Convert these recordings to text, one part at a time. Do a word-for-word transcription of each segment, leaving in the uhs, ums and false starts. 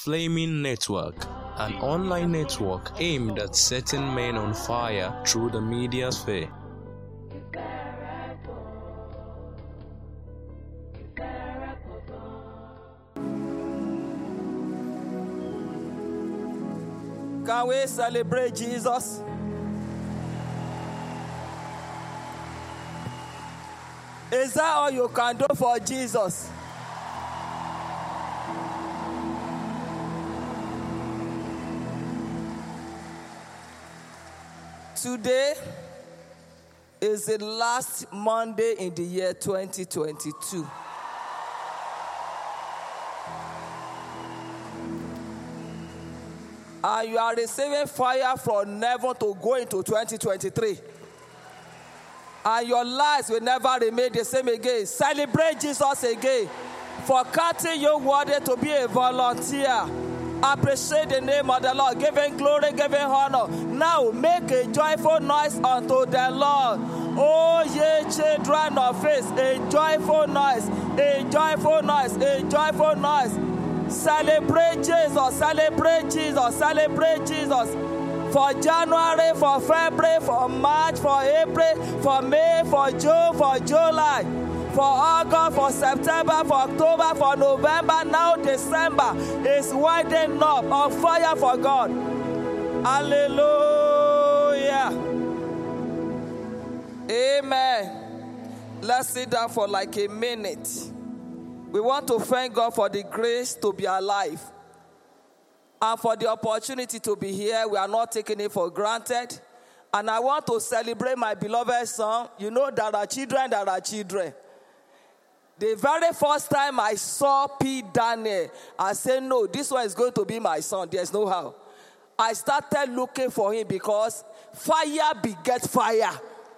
Flaming Network, an online network aimed at setting men on fire through the media sphere. Can we celebrate Jesus? Is that all you can do for Jesus? Today is the last Monday in the year twenty twenty-two. And you are receiving fire from heaven to go into twenty twenty-three. And your lives will never remain the same again. Celebrate Jesus again for counting you worthy to be a volunteer. Appreciate the name of the Lord. Give him glory, give him honor. Now make a joyful noise unto the Lord. Oh, ye children of faith, a joyful noise, a joyful noise, a joyful noise. Celebrate Jesus, celebrate Jesus, celebrate Jesus. For January, for February, for March, for April, for May, for June, for July, for August, for September, for October, for November, now December is winding up on fire for God. Hallelujah. Amen. Let's sit down for like a minute. We want to thank God for the grace to be alive and for the opportunity to be here. We are not taking it for granted. And I want to celebrate my beloved son. You know, there are children, there are children. The very first time I saw P. Daniel, I said, no, this one is going to be my son. There's no how. I started looking for him because fire begets fire.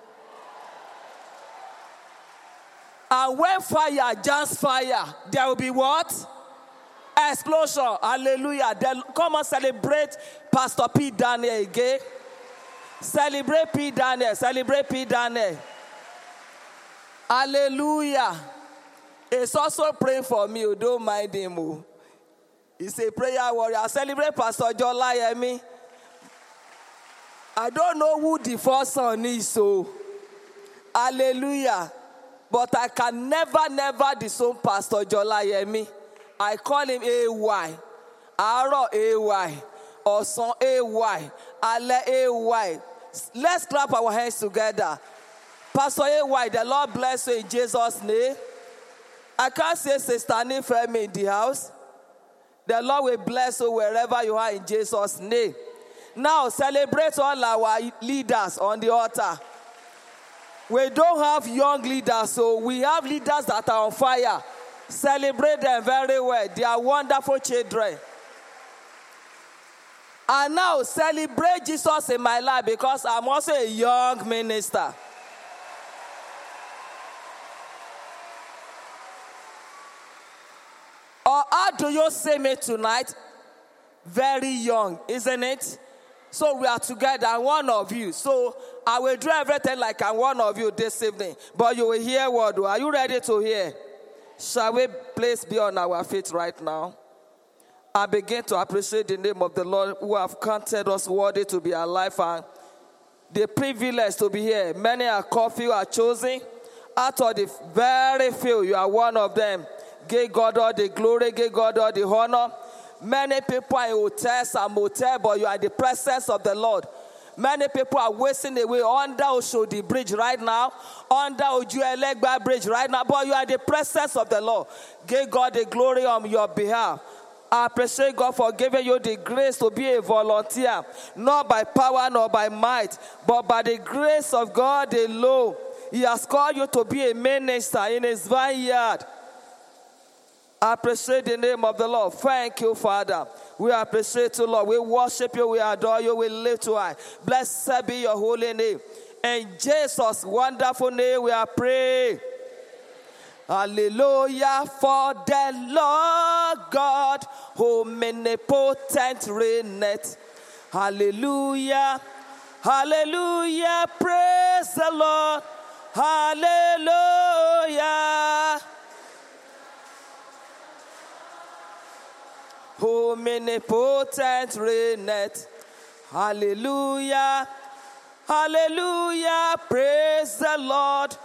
And when fire jumps fire, there will be what? Explosion. Hallelujah. Then come and celebrate Pastor P. Daniel again. Celebrate P. Daniel. Celebrate P. Daniel. Hallelujah. He's also praying for me. You don't mind him. He's a prayer warrior. I celebrate Pastor Jolayemi. I don't know who the first son is, so hallelujah. But I can never, never disown Pastor Jolayemi. I call him A Y. Aro A Y. Oson A Y. Ale A Y. Let's clap our hands together. Pastor A Y, the Lord bless you in Jesus' name. I can't say Sister Nifemi in the house. The Lord will bless you wherever you are in Jesus' name. Now celebrate all our leaders on the altar. We don't have young leaders, so we have leaders that are on fire. Celebrate them very well. They are wonderful children. And now celebrate Jesus in my life because I'm also a young minister. Or how do you see me tonight? Very young, isn't it? So we are together, I'm one of you. So I will do everything like I'm one of you this evening. But you will hear what? Are you ready to hear? Shall we please be on our feet right now? I begin to appreciate the name of the Lord who have counted us worthy to be alive and the privilege to be here. Many are called, few are chosen. Out of the very few, you are one of them. Give God all the glory, give God all the honor. Many people are in hotels and motels, but you are in the presence of the Lord. Many people are wasting away under Oshodi Bridge right now, under Ojuelegba Bridge right now, but you are in the presence of the Lord. Give God the glory on your behalf. I appreciate God for giving you the grace to be a volunteer, not by power nor by might, but by the grace of God alone. He has called you to be a minister in his vineyard. I appreciate the name of the Lord. Thank you, Father. We appreciate you, Lord. We worship you. We adore you. We lift you high. Blessed be your holy name. In Jesus' wonderful name we are praying. Hallelujah. For the Lord God, omnipotent reigneth. Hallelujah. Hallelujah. Praise the Lord. Hallelujah. omnipotent reigneth. Hallelujah. Hallelujah. Praise the Lord.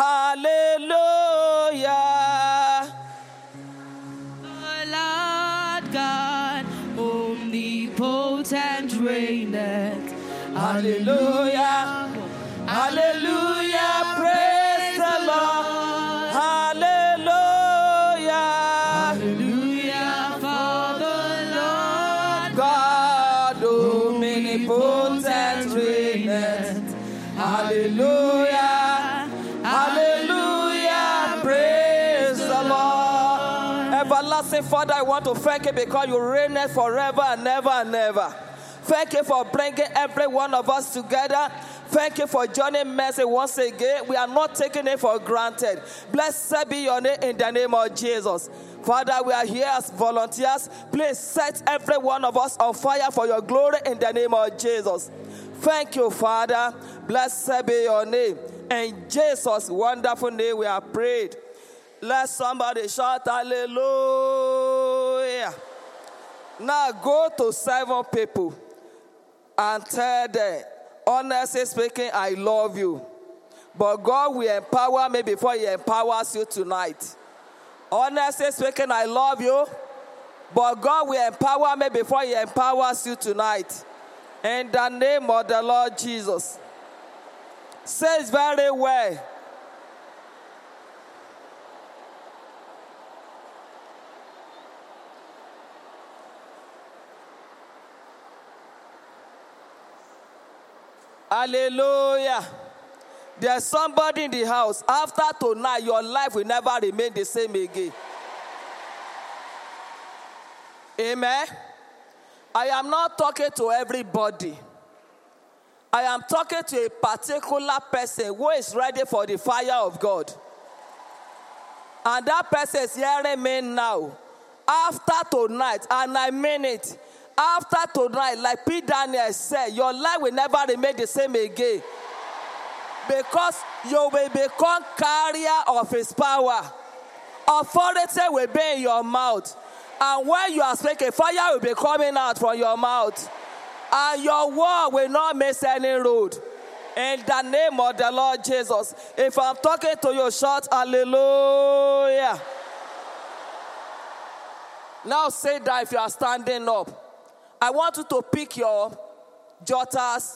Hallelujah. The Lord God, omnipotent reigneth. Hallelujah. Hallelujah. Praise the Lord. Hallelujah. Hallelujah for the Lord God, omnipotent reigneth. Hallelujah. Hallelujah. Praise the Lord. Everlasting Father, I want to thank you because you reign forever and ever and ever. Thank you for bringing every one of us together. Thank you for joining mercy once again. We are not taking it for granted. Blessed be your name in the name of Jesus. Father, we are here as volunteers. Please set every one of us on fire for your glory in the name of Jesus. Thank you, Father. Blessed be your name. In Jesus' wonderful name we are prayed. Let somebody shout hallelujah. Now go to seven people and tell them, honestly speaking, I love you. But God will empower me before he empowers you tonight. Honestly speaking, I love you. But God will empower me before he empowers you tonight. In the name of the Lord Jesus. Says very well. Hallelujah. There's somebody in the house. After tonight, your life will never remain the same again. Amen. I am not talking to everybody. I am talking to a particular person who is ready for the fire of God. And that person is hearing me now. After tonight, and I mean it. After tonight, like P. Daniel said, your life will never remain the same again. Because you will become carrier of his power. Authority will be in your mouth. And when you are speaking, fire will be coming out from your mouth. And your word will not miss any road. In the name of the Lord Jesus. If I'm talking to you, shout hallelujah. Now say that if you are standing up. I want you to pick your jotters,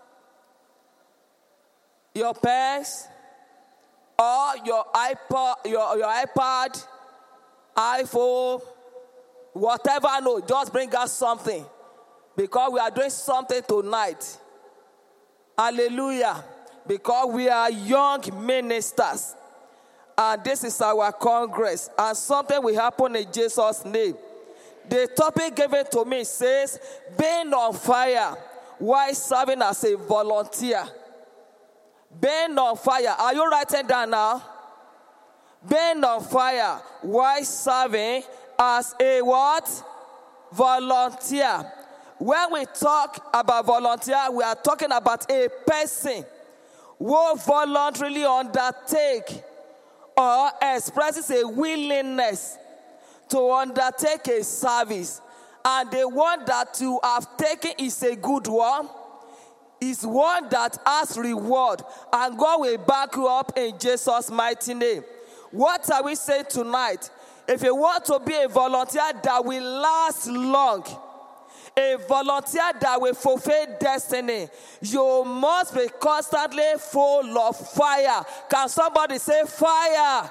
your pens, or your iPod, your, your iPad, iPhone, whatever. No, just bring us something. Because we are doing something tonight. Hallelujah. Because we are young ministers. And this is our congress. And something will happen in Jesus' name. The topic given to me says, being on fire while serving as a volunteer. Being on fire. Are you writing down now? Being on fire while serving as a what? Volunteer. When we talk about volunteer, we are talking about a person who voluntarily undertake or expresses a willingness to undertake a service. And the one that you have taken is a good one. Is one that has reward. And God will back you up in Jesus' mighty name. What are we saying tonight? If you want to be a volunteer that will last long, a volunteer that will fulfill destiny, you must be constantly full of fire. Can somebody say fire?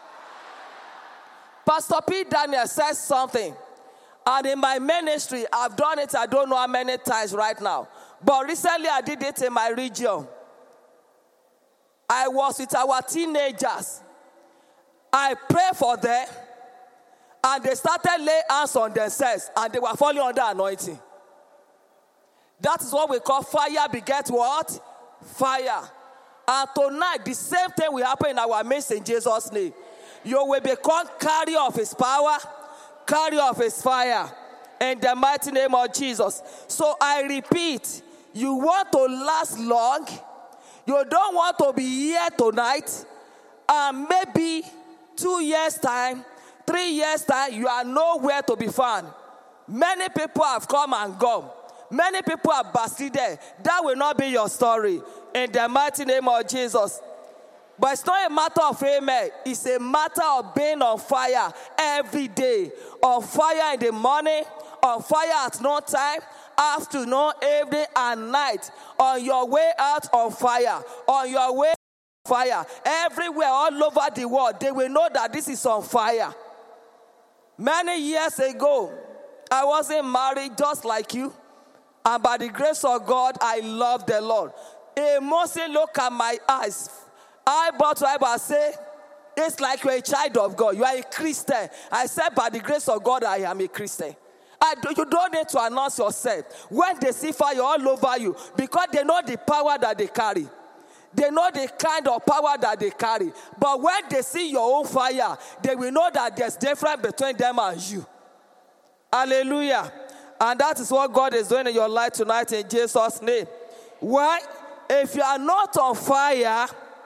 Pastor P. Daniel says something. And in my ministry, I've done it, I don't know how many times right now. But recently I did it in my region. I was with our teenagers. I prayed for them. And they started laying hands on themselves. And they were falling under anointing. That is what we call fire beget what? Fire. And tonight, the same thing will happen in our midst in Jesus' name. You will become carrier of his power, carrier of his fire. In the mighty name of Jesus. So I repeat, you want to last long. You don't want to be here tonight. And maybe two years' time, three years' time, you are nowhere to be found. Many people have come and gone. Many people have backslided. That will not be your story. In the mighty name of Jesus. But it's not a matter of amen. It's a matter of being on fire every day. On fire in the morning, on fire at no time, afternoon, evening, and night. On your way out, on fire. On your way, on fire. Everywhere, all over the world, they will know that this is on fire. Many years ago, I wasn't married just like you. And by the grace of God, I love the Lord. A Muslim look at my eyes. I bought to Bible and say, it's like you're a child of God. You are a Christian. I said, by the grace of God, I am a Christian. I do, you don't need to announce yourself. When they see fire all over you, because they know the power that they carry. They know the kind of power that they carry. But when they see your own fire, they will know that there's difference between them and you. Hallelujah. And that is what God is doing in your life tonight in Jesus' name. Why? If you are not on fire,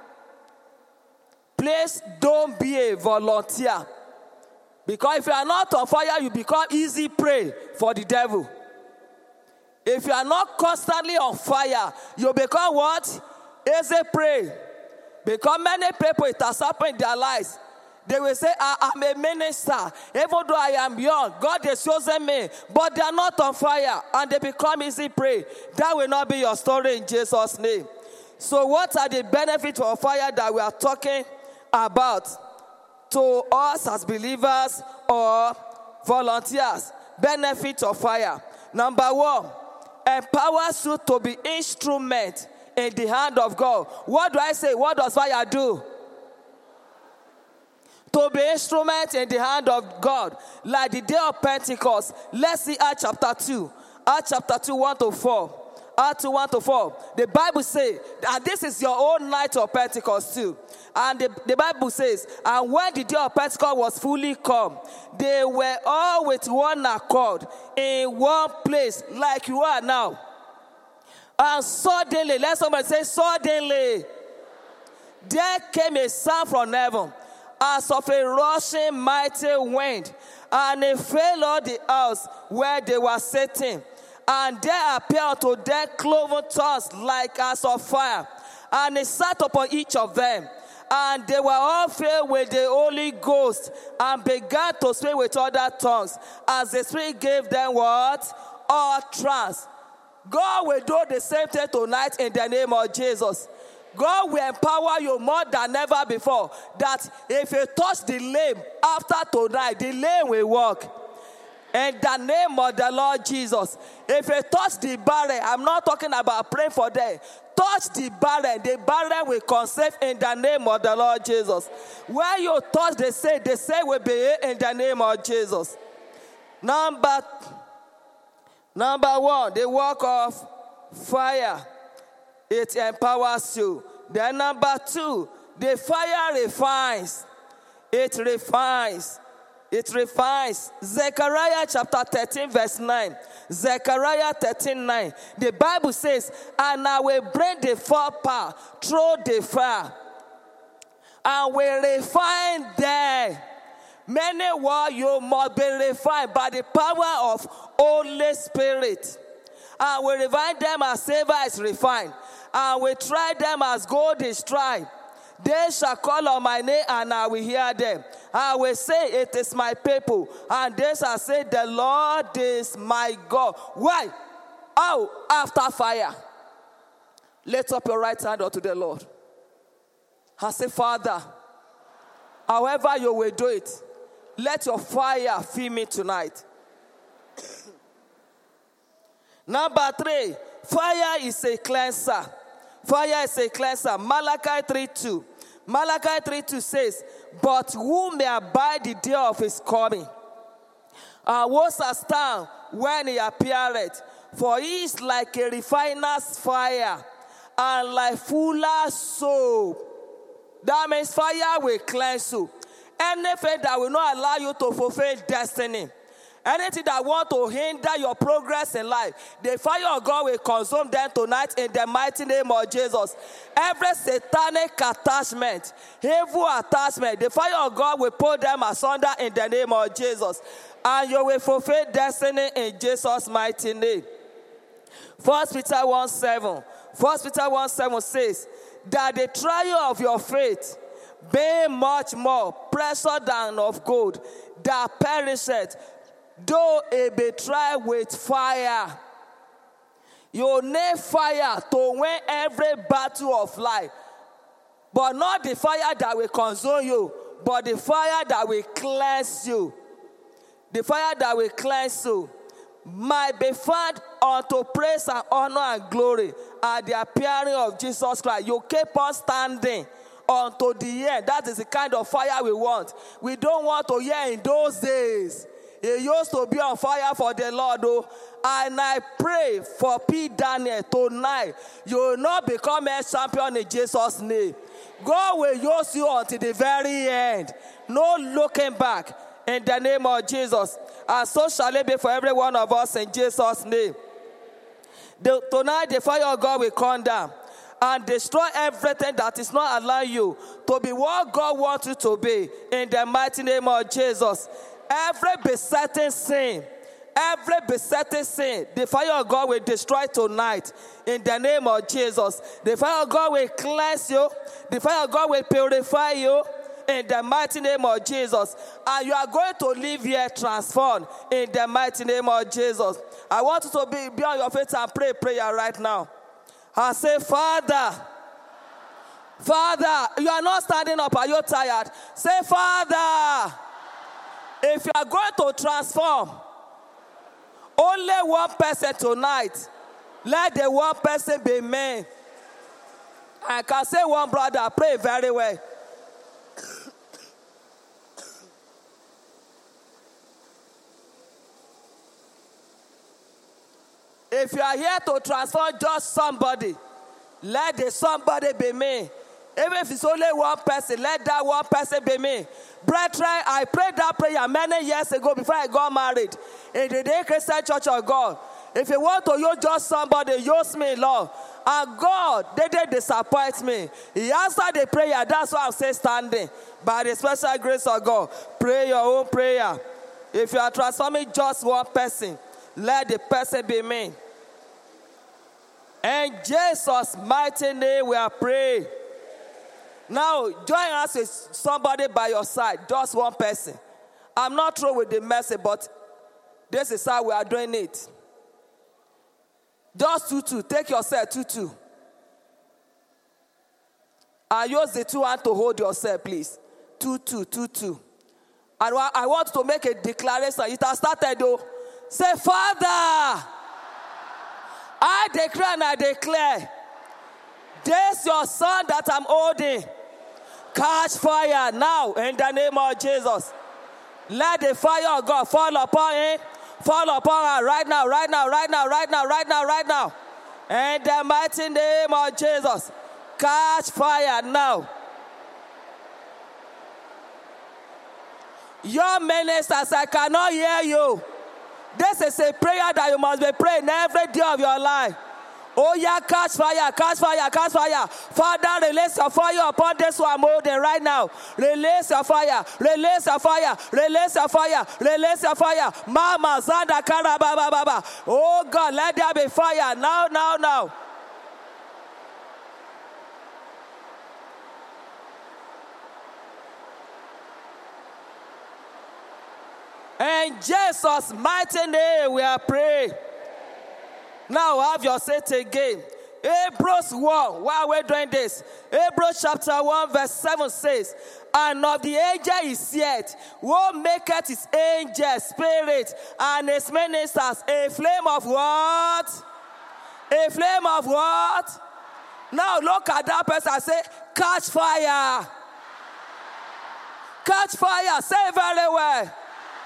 please don't be a volunteer. Because if you are not on fire, you become easy prey for the devil. If you are not constantly on fire, you become what? Easy prey. Because many people, it has happened in their lives. They will say, I am a minister. Even though I am young, God has chosen me. But they are not on fire. And they become easy prey. That will not be your story in Jesus' name. So what are the benefits of fire that we are talking about to us as believers or volunteers? Benefits of fire. Number one, empowers you to be instrument in the hand of God. What do I say? What does fire do? To be instrument in the hand of God. Like the day of Pentecost. Let's see Acts chapter two. Acts chapter two, one to four. Acts two, one to four. The Bible says, and this is your own night of Pentecost too. And the, the Bible says, and when the day of Pentecost was fully come, they were all with one accord in one place, like you are now. And suddenly, let somebody say, suddenly, there came a sound from heaven, as of a rushing mighty wind, and it fell on the house where they were sitting. And there appeared unto them cloven tongues like as of fire, and it sat upon each of them. And they were all filled with the Holy Ghost, and began to speak with other tongues, as the Spirit gave them what? Utterance. God will do the same thing tonight in the name of Jesus. God will empower you more than ever before. That if you touch the lame after tonight, the lame will walk. In the name of the Lord Jesus. If you touch the barren, I'm not talking about praying for them. Touch the barren, the barren will conceive in the name of the Lord Jesus. When you touch the sick, the sick will be in the name of Jesus. Number, number one, the work of fire. It empowers you. Then number two, the fire refines. It refines. It refines. Zechariah chapter thirteen verse nine. Zechariah thirteen nine. The Bible says, and I will bring the fire power through the fire, and will refine them. Many what you must be refined by the power of Holy Spirit. And will refine them as silver is refined, and will try them as gold is tried. They shall call on my name, and I will hear them. I will say, it is my people. And they shall say, the Lord is my God. Why? Oh, after fire. Lift up your right hand unto the Lord. And say, Father, however you will do it, let your fire fill me tonight. Number three, fire is a cleanser. Fire is a cleanser. Malachi three two. Malachi three two says, but who may abide the day of his coming? And what shall stand when he appeareth? For he is like a refiner's fire, and like fuller's soap. That means fire will cleanse you. Anything that will not allow you to fulfill destiny. Anything that want to hinder your progress in life, the fire of God will consume them tonight in the mighty name of Jesus. Every satanic attachment, evil attachment, the fire of God will pull them asunder in the name of Jesus. And you will fulfill destiny in Jesus' mighty name. First Peter one seven. First Peter one seven says that the trial of your faith, being much more precious than of gold, that perisheth, though it be tried with fire. You need fire to win every battle of life. But not the fire that will consume you, but the fire that will cleanse you. The fire that will cleanse you might be found unto praise and honor and glory at the appearing of Jesus Christ. You keep on standing unto the end. That is the kind of fire we want. We don't want to hear in those days. It used to be on fire for the Lord, oh. And I pray for P. Daniel tonight. You will not become a champion in Jesus' name. God will use you until the very end. No looking back in the name of Jesus. And so shall it be for every one of us in Jesus' name. The, tonight the fire of God will come down and destroy everything that is not allowing you to be what God wants you to be in the mighty name of Jesus. Every besetting sin, every besetting sin, the fire of God will destroy tonight in the name of Jesus. The fire of God will cleanse you. The fire of God will purify you in the mighty name of Jesus. And you are going to live here transformed in the mighty name of Jesus. I want you to be, be on your feet and pray prayer right now. And say, Father, Father, you are not standing up. Are you tired? Say, Father, if you are going to transform only one person tonight, let the one person be me. I can say one brother, pray very well. If you are here to transform just somebody, let the somebody be me. Even if it's only one person, let that one person be me. Brethren, I prayed that prayer many years ago before I got married in the Day Christian Church of God. If you want to use just somebody, use me, Lord. And God, they didn't disappoint me. He answered the prayer. That's why I'm still standing. By the special grace of God, pray your own prayer. If you are transforming just one person, let the person be me. In Jesus' mighty name we are praying. Now, join us with somebody by your side, just one person. I'm not through with the message, but this is how we are doing it. Just two, two. Take yourself, two, two. And use the two hands to hold yourself, please. Two, two, two, two. And I want to make a declaration. It has started, though. Say, Father, I declare and I declare, this your son that I'm holding, catch fire now in the name of Jesus. Let the fire of God fall upon him, fall upon her right now, right now, right now, right now, right now, right now. In the mighty name of Jesus, catch fire now. Your ministers, I cannot hear you. This is a prayer that you must be praying every day of your life. Oh yeah, catch fire, catch fire, catch fire. Father, release your fire upon this one holding right now. Release your fire, release your fire, release your fire, release your fire. Mama, Zanda, Kara, Baba, Baba. Oh God, let there be fire now, now, now. In Jesus' mighty name we are praying. Now have your seat again. Hebrews one, while we're doing this, Hebrews chapter one verse seven says, and of the angel is yet, who maketh his angel spirit and his ministers a flame of what? A flame of what? Now look at that person and say, catch fire. Catch fire. Say it very well.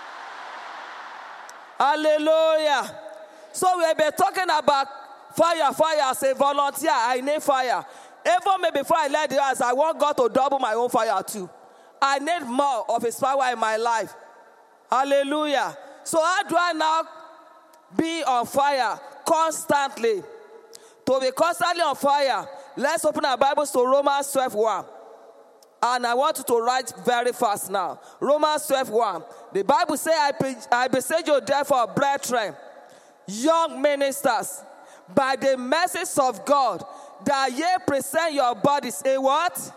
Hallelujah. So we've been talking about fire, fire as a volunteer. I need fire. Even me before I led the house, I want God to double my own fire too. I need more of his power in my life. Hallelujah. So how do I now be on fire constantly? To be constantly on fire, let's open our Bibles to Romans twelve one. And I want you to write very fast now. Romans twelve one. The Bible says, I, be, I beseech you therefore, brethren, young ministers, by the mercies of God, that ye present your bodies a what?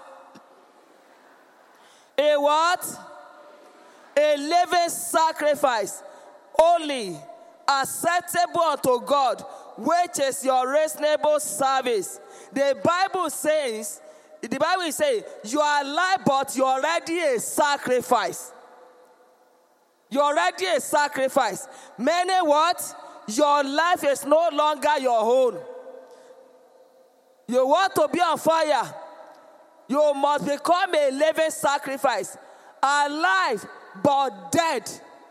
A what? A living sacrifice, holy, acceptable unto God, which is your reasonable service. The Bible says, the Bible says, you are alive, but you're already a sacrifice. You're already a sacrifice. Meaning what? Your life is no longer your own. You want to be on fire, you must become a living sacrifice. Alive, but dead.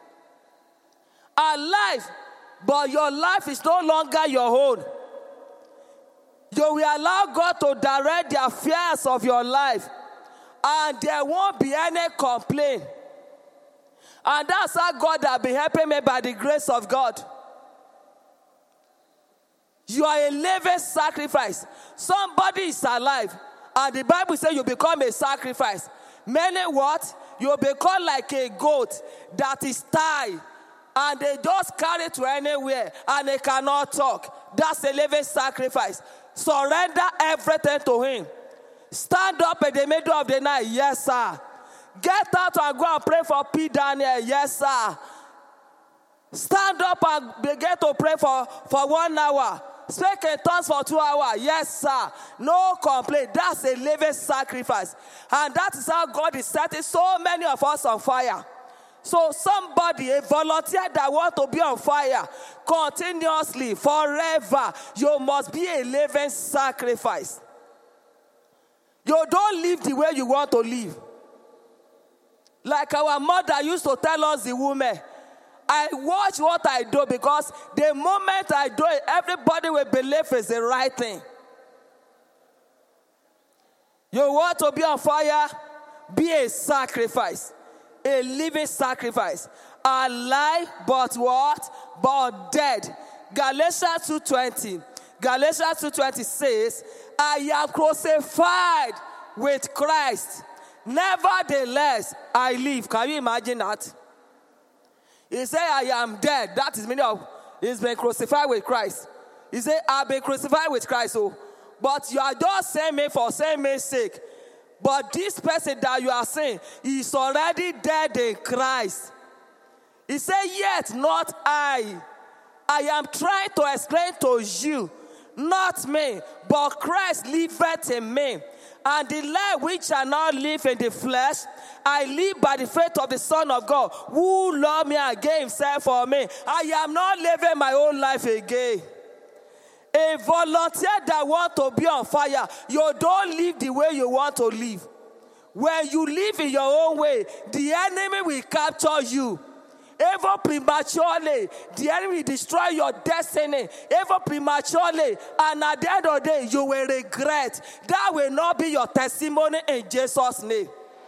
Alive, but your life is no longer your own. You will allow God to direct the affairs of your life, and there won't be any complaint. And that's how God has been helping me by the grace of God. You are a living sacrifice. Somebody is alive, and the Bible says you become a sacrifice. Meaning what? You become like a goat that is tied, and they just carry it to anywhere, and they cannot talk. That's a living sacrifice. Surrender everything to Him. Stand up in the middle of the night. Yes, sir. Get out and go and pray for P. Daniel. Yes, sir. Stand up and begin to pray for, for one hour. Speak in tongues for two hours. Yes, sir. No complaint. That's a living sacrifice. And that is how God is setting so many of us on fire. So somebody, a volunteer that wants to be on fire continuously, forever, you must be a living sacrifice. You don't live the way you want to live. Like our mother used to tell us, the woman, I watch what I do, because the moment I do it, everybody will believe it's the right thing. You want to be on fire? Be a sacrifice. A living sacrifice. Alive, but what? But dead. Galatians two twenty. Galatians two twenty says, I am crucified with Christ. Nevertheless, I live. Can you imagine that? He said, I am dead. That is meaning of, he's been crucified with Christ. He said, I've been crucified with Christ. So, but you are just saying me for saying me's sake. But this person that you are saying is already dead in Christ. He said, yet not I. I am trying to explain to you, not me, but Christ liveth in me. And the life which I now live in the flesh, I live by the faith of the Son of God, who loved me and gave Himself for me. I am not living my own life again. A volunteer that wants to be on fire, you don't live the way you want to live. When you live in your own way, the enemy will capture you. Even prematurely, the enemy will destroy your destiny. Even prematurely, and at the end of the day, you will regret. That will not be your testimony in Jesus' name.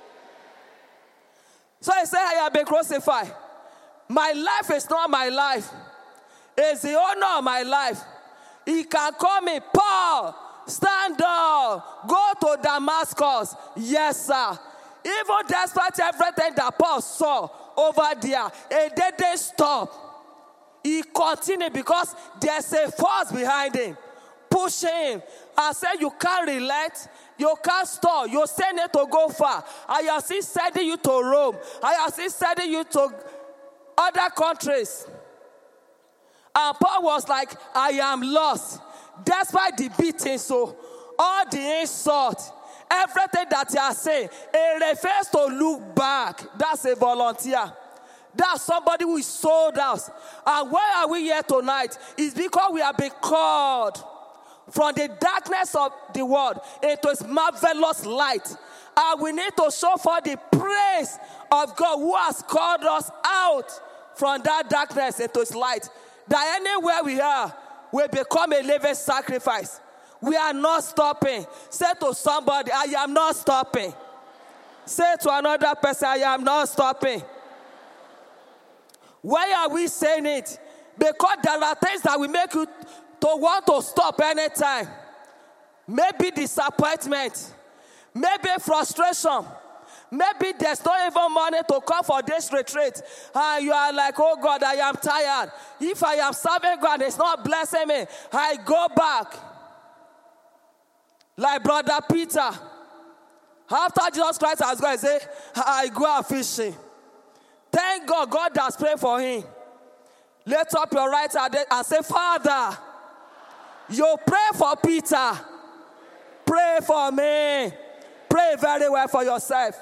So he said, I have been crucified. My life is not my life. It's the owner of my life. He can call me, Paul, stand up, go to Damascus. Yes, sir. Even despite everything that Paul saw over there, it didn't stop. He continued because there's a force behind him, pushing him. I said, you can't relent. You can't stop. You still need to go far. I am still sending you to Rome. I am still sending you to other countries. And Paul was like, I am lost. Despite the beating, so all the insult, everything that you are saying, it refers to look back. That's a volunteer. That's somebody who is sold out. And why are we here tonight? It's because we have been called from the darkness of the world into His marvelous light. And we need to show for the praise of God who has called us out from that darkness into His light. That anywhere we are, we become a living sacrifice. We are not stopping. Say to somebody, I am not stopping. Say to another person, I am not stopping. Why are we saying it? Because there are things that will make you to want to stop anytime. Maybe disappointment. Maybe frustration. Maybe there's not even money to come for this retreat. And you are like, oh God, I am tired. If I am serving God, it's not blessing me. I go back. Like Brother Peter. After Jesus Christ has gone, he said, I go out fishing. Thank God, God has prayed for him. Lift up your right hand and say, Father, you pray for Peter. Pray for me. Pray very well for yourself.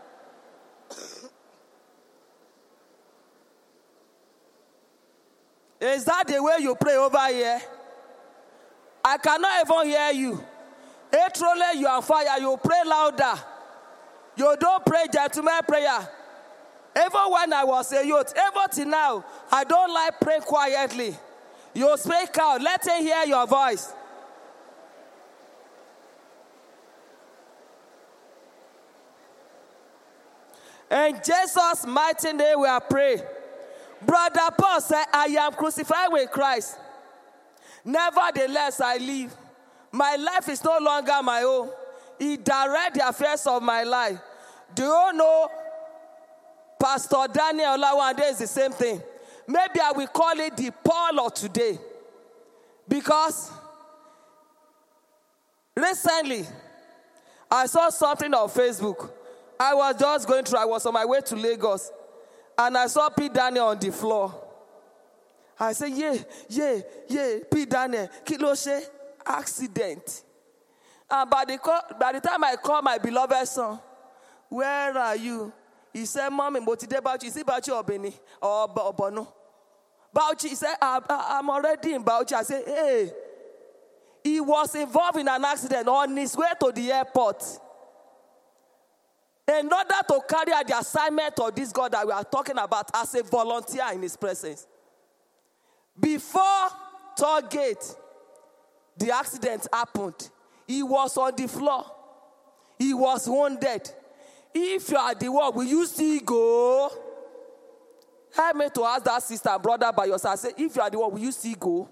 Is that the way you pray over here? I cannot even hear you. Truly, you are on fire. You pray louder. You don't pray gentleman prayer. Even when I was a youth, even till now, I don't like praying quietly. You speak out. Let him hear your voice. In Jesus' mighty name we are praying. Brother Paul said, I am crucified with Christ. Nevertheless, I live. My life is no longer my own. He directs the affairs of my life. Do you know Pastor Daniel Olawande is the same thing? Maybe I will call it the Paul of today. Because recently, I saw something on Facebook. I was just going through, I was on my way to Lagos. And I saw P. Daniel on the floor. I said, yeah, yeah, yeah, P. Daniel, Kiloshe, accident. And by the, by the time I called my beloved son, where are you? He said, Mommy, but today Bauchi, is it Bauchi or Beni? Or Bono? Bauchi, he said, I'm already in Bauchi. I said, hey. He was involved in an accident on his way to the airport. In order to carry out the assignment of this God that we are talking about as a volunteer in his presence. Before toll gate, the accident happened. He was on the floor. He was wounded. If you are the one, will you still go? Help me to ask that sister and brother by your side. Say, if you are the one, will you still go?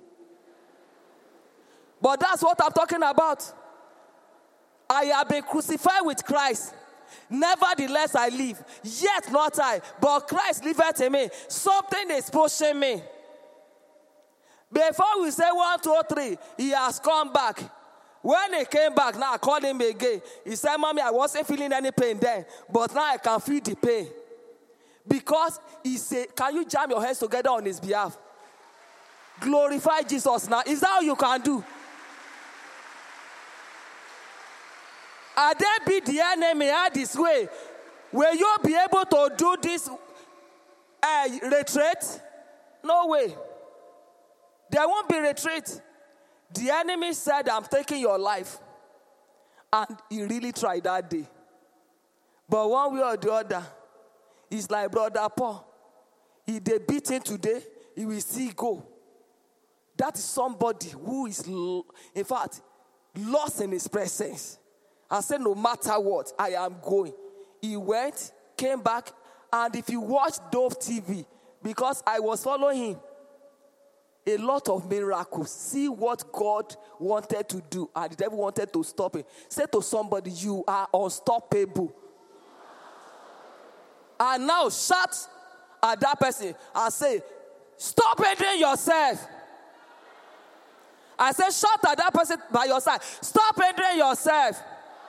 But that's what I'm talking about. I have been crucified with Christ. Nevertheless, I live. Yet not I, but Christ liveth in me. Something is pushing me. Before we say one, two, three, he has come back. When he came back, now I called him again. He said, Mommy, I wasn't feeling any pain then, but now I can feel the pain. Because he said, can you jam your hands together on his behalf? Glorify Jesus now. Is that all you can do? And then be the enemy out this way. Will you be able to do this uh, retreat? No way. There won't be retreat. The enemy said, I'm taking your life. And he really tried that day. But one way or the other, it's like Brother Paul. If they beat him today, he will still go. That is somebody who is, in fact, lost in his presence. And said, no matter what, I am going. He went, came back, and if you watch Dove T V, because I was following him, a lot of miracles. See what God wanted to do, and the devil wanted to stop it. Say to somebody, you are unstoppable. And now shout at that person and say, stop hindering yourself. I say, shout at that person by your side. Stop hindering yourself.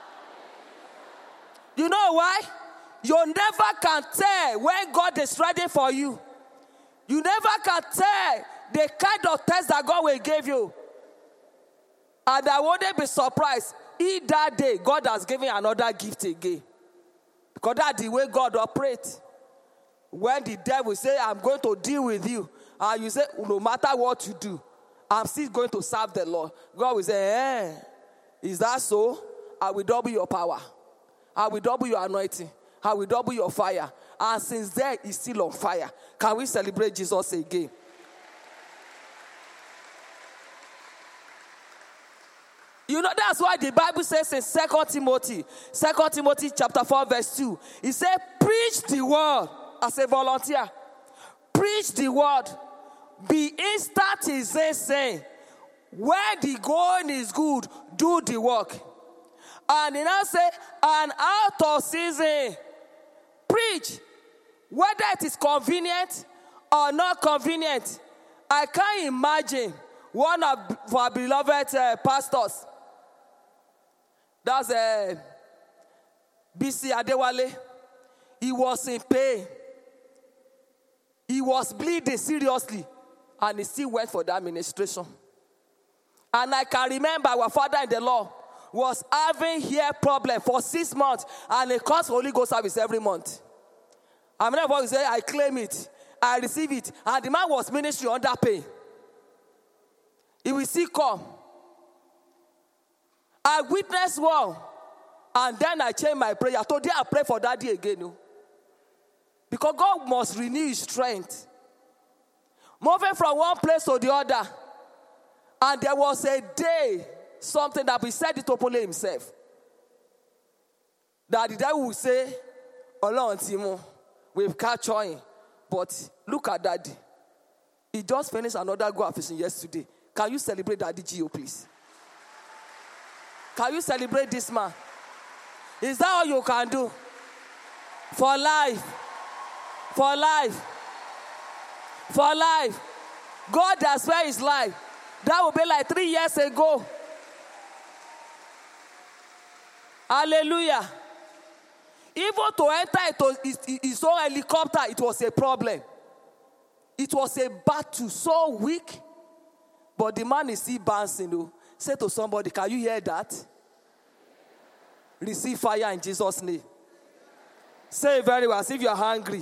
You know why? You never can tell when God is ready for you. You never can tell the kind of test that God will give you. And I wouldn't be surprised if that day God has given another gift again. Because that's the way God operates. When the devil say, I'm going to deal with you, and you say, no matter what you do, I'm still going to serve the Lord. God will say, eh, is that so? I will double your power. I will double your anointing. I will double your fire. And since then, he's still on fire. Can we celebrate Jesus again? You know, that's why the Bible says in Second Timothy, Second Timothy chapter four, verse two, it says, preach the word as a volunteer. Preach the word. Be instant in saying, when the going is good, do the work. And he now say, and out of season, preach, whether it is convenient or not convenient. I can't imagine one of our beloved uh, pastors, that's uh, B C Adewale. He was in pain. He was bleeding seriously, and he still went for that ministration. And I can remember our father in the Lord was having hair problem for six months, and he comes Holy Ghost service every month. I mean, what you say, I claim it, I receive it, and the man was ministry under pain. He will still come. I witnessed one, and then I changed my prayer. Today I pray for daddy again. No? Because God must renew his strength. Moving from one place to the other. And there was a day, something that he said it openly himself. That the devil will say, Olorun Timo, we've captured him. But look at daddy. He just finished another go fishing yesterday. Can you celebrate Daddy Gio, please? Can you celebrate this man? Is that all you can do? For life. For life. For life. God has spared his life. That will be like three years ago. Hallelujah. Even to enter his, his own helicopter, it was a problem. It was a battle, so weak. But the man is still bouncing. Though. Say to somebody, can you hear that? Receive fire in Jesus' name. Say it very well, as if you are hungry.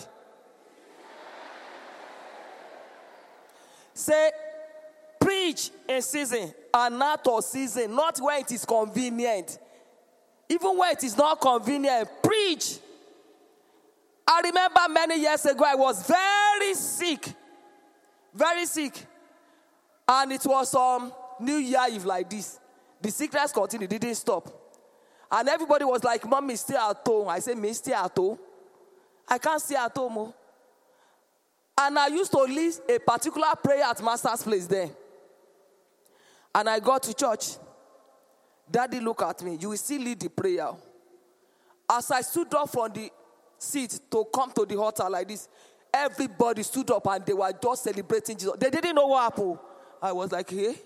Say, preach in season and not of season, not when it is convenient. Even when it is not convenient, preach. I remember many years ago, I was very sick. Very sick. And it was um, New Year Eve like this. The sickness continued, it didn't stop. And everybody was like, Mommy, stay at home. I said, me, stay at home. I can't stay at home. Oh. And I used to lead a particular prayer at Master's place there. And I got to church. Daddy looked at me. You will still lead the prayer. As I stood up from the seat to come to the altar like this, everybody stood up and they were just celebrating Jesus. They didn't know what happened. I was like, hey.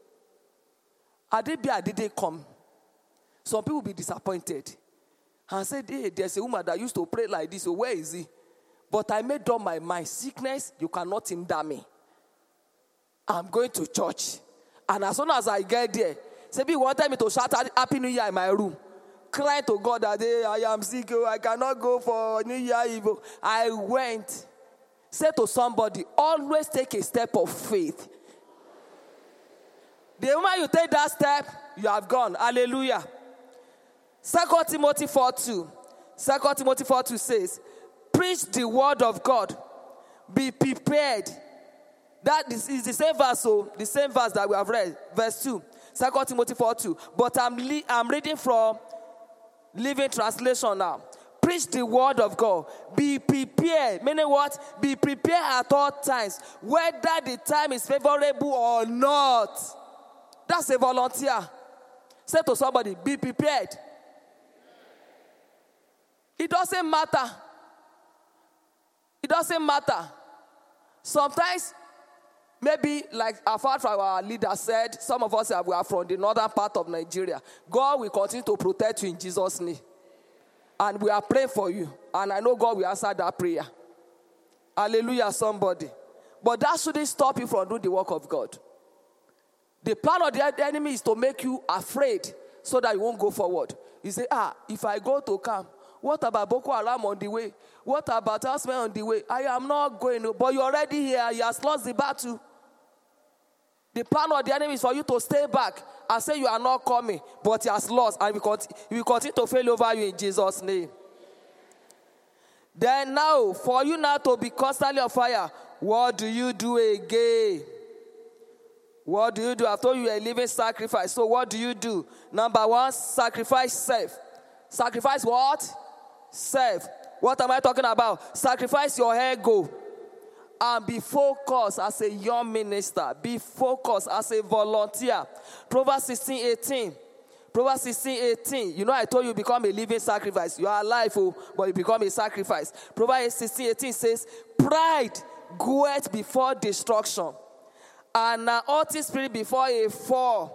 I didn't be, I didn't come. Some people will be disappointed. And I said, hey, there's a woman that used to pray like this. So where is he? But I made up my mind. Sickness, you cannot hinder me. I'm going to church. And as soon as I get there, Sebi wanted me to shout Happy New Year in my room. Crying to God that hey, I am sick. I cannot go for New Year Eve. I went. Say to somebody, always take a step of faith. The moment you take that step, you have gone. Hallelujah. Second Timothy four two. Second Timothy four two says, preach the word of God. Be prepared. That is, is the same verse, so the same verse that we have read. Verse two. Second Timothy four two. But I'm, li- I'm reading from Living Translation now. Preach the word of God. Be prepared. Meaning what? Be prepared at all times. Whether the time is favorable or not. That's a volunteer. Say to somebody, be prepared. It doesn't matter. It doesn't matter. Sometimes, maybe like apart from our leader said, some of us we are from the northern part of Nigeria. God will continue to protect you in Jesus' name. And we are praying for you. And I know God will answer that prayer. Hallelujah, somebody. But that shouldn't stop you from doing the work of God. The plan of the enemy is to make you afraid so that you won't go forward. You say, ah, if I go to camp, what about Boko Haram on the way? What about Asman on the way? I am not going. But you're already here. You have lost the battle. The plan of the enemy is for you to stay back and say you are not coming, but he has lost, and he will continue to fail over you in Jesus' name. Then now, for you now to be constantly on fire, what do you do again? What do you do? I've told you a living sacrifice. So what do you do? Number one, sacrifice self. Sacrifice what? Self. What am I talking about? Sacrifice your ego. And be focused as a young minister. Be focused as a volunteer. Proverbs sixteen eighteen. Proverbs sixteen eighteen. You know, I told you become a living sacrifice. You are alive, oh, but you become a sacrifice. Proverbs sixteen eighteen says, pride goeth before destruction, and an haughty spirit before a fall.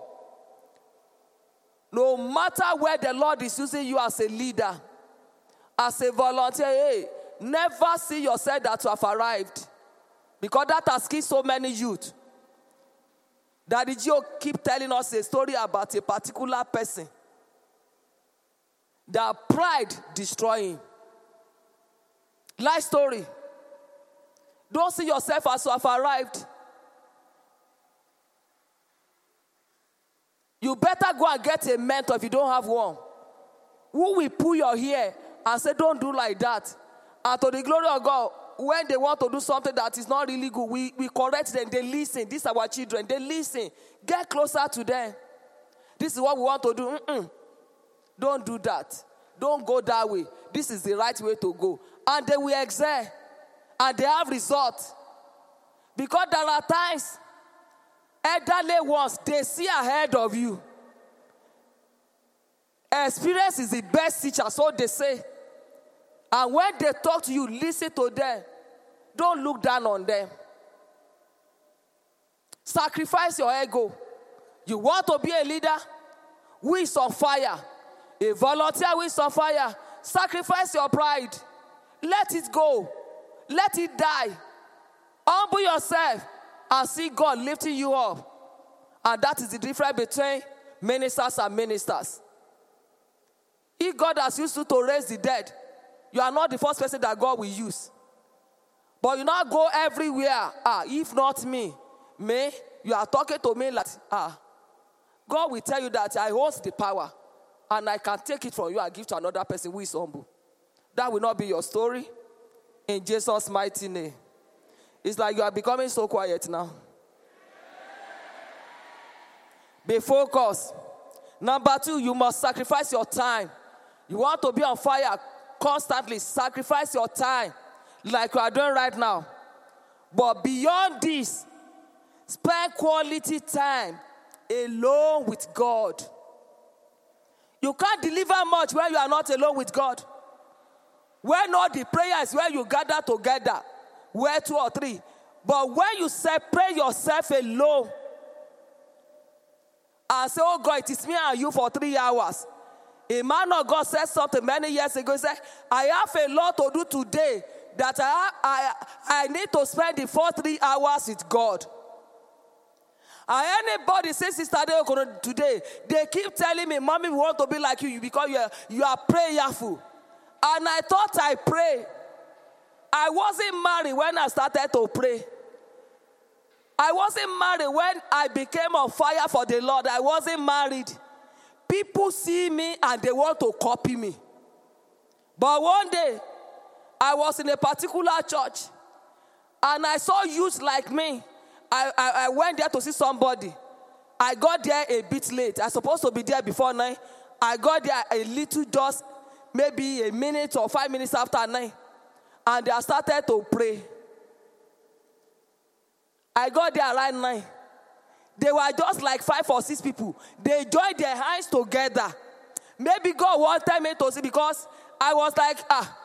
No matter where the Lord is using you as a leader, as a volunteer, hey, never see yourself that you have arrived. Because that has killed so many youth. Daddy Gio keep telling us a story about a particular person. That pride destroying. Life story. Don't see yourself as you have arrived. You better go and get a mentor if you don't have one. Who will pull your hair and say, don't do like that. And to the glory of God, when they want to do something that is not really good, we, we correct them. They listen. These are our children. They listen. Get closer to them. This is what we want to do. Mm-mm. Don't do that. Don't go that way. This is the right way to go. And they will excel. And they have results. Because there are times, elderly ones, they see ahead of you. Experience is the best teacher, so they say. And when they talk to you, listen to them. Don't look down on them. Sacrifice your ego. You want to be a leader? Who is on fire? A volunteer who is on fire. Sacrifice your pride. Let it go. Let it die. Humble yourself and see God lifting you up. And that is the difference between ministers and ministers. If God has used you to raise the dead, you are not the first person that God will use. But you not go everywhere. Ah, if not me, me, you are talking to me like, ah, God will tell you that I hold the power and I can take it from you and give to another person who is humble. That will not be your story. In Jesus' mighty name. It's like you are becoming so quiet now. Be focused. Number two, you must sacrifice your time. You want to be on fire constantly. Sacrifice your time like you are doing right now. But beyond this, spend quality time alone with God. You can't deliver much when you are not alone with God. When all the prayers where you gather together, where two or three. But when you separate yourself alone and say, oh God, it is me and you for three hours. A man of God said something many years ago. He said, I have a lot to do today that I, I, I need to spend the first three hours with God. And anybody says, Sister Adeokoro today, they keep telling me, Mommy, we want to be like you because you are, you are prayerful. And I thought I pray. I wasn't married when I started to pray. I wasn't married when I became on fire for the Lord. I wasn't married. People see me and they want to copy me. But one day, I was in a particular church and I saw youths like me. I, I, I went there to see somebody. I got there a bit late. I was supposed to be there before nine. I got there a little just maybe a minute or five minutes after nine. And they started to pray. I got there around nine. They were just like five or six people. They joined their hands together. Maybe God wanted me to see because I was like, ah,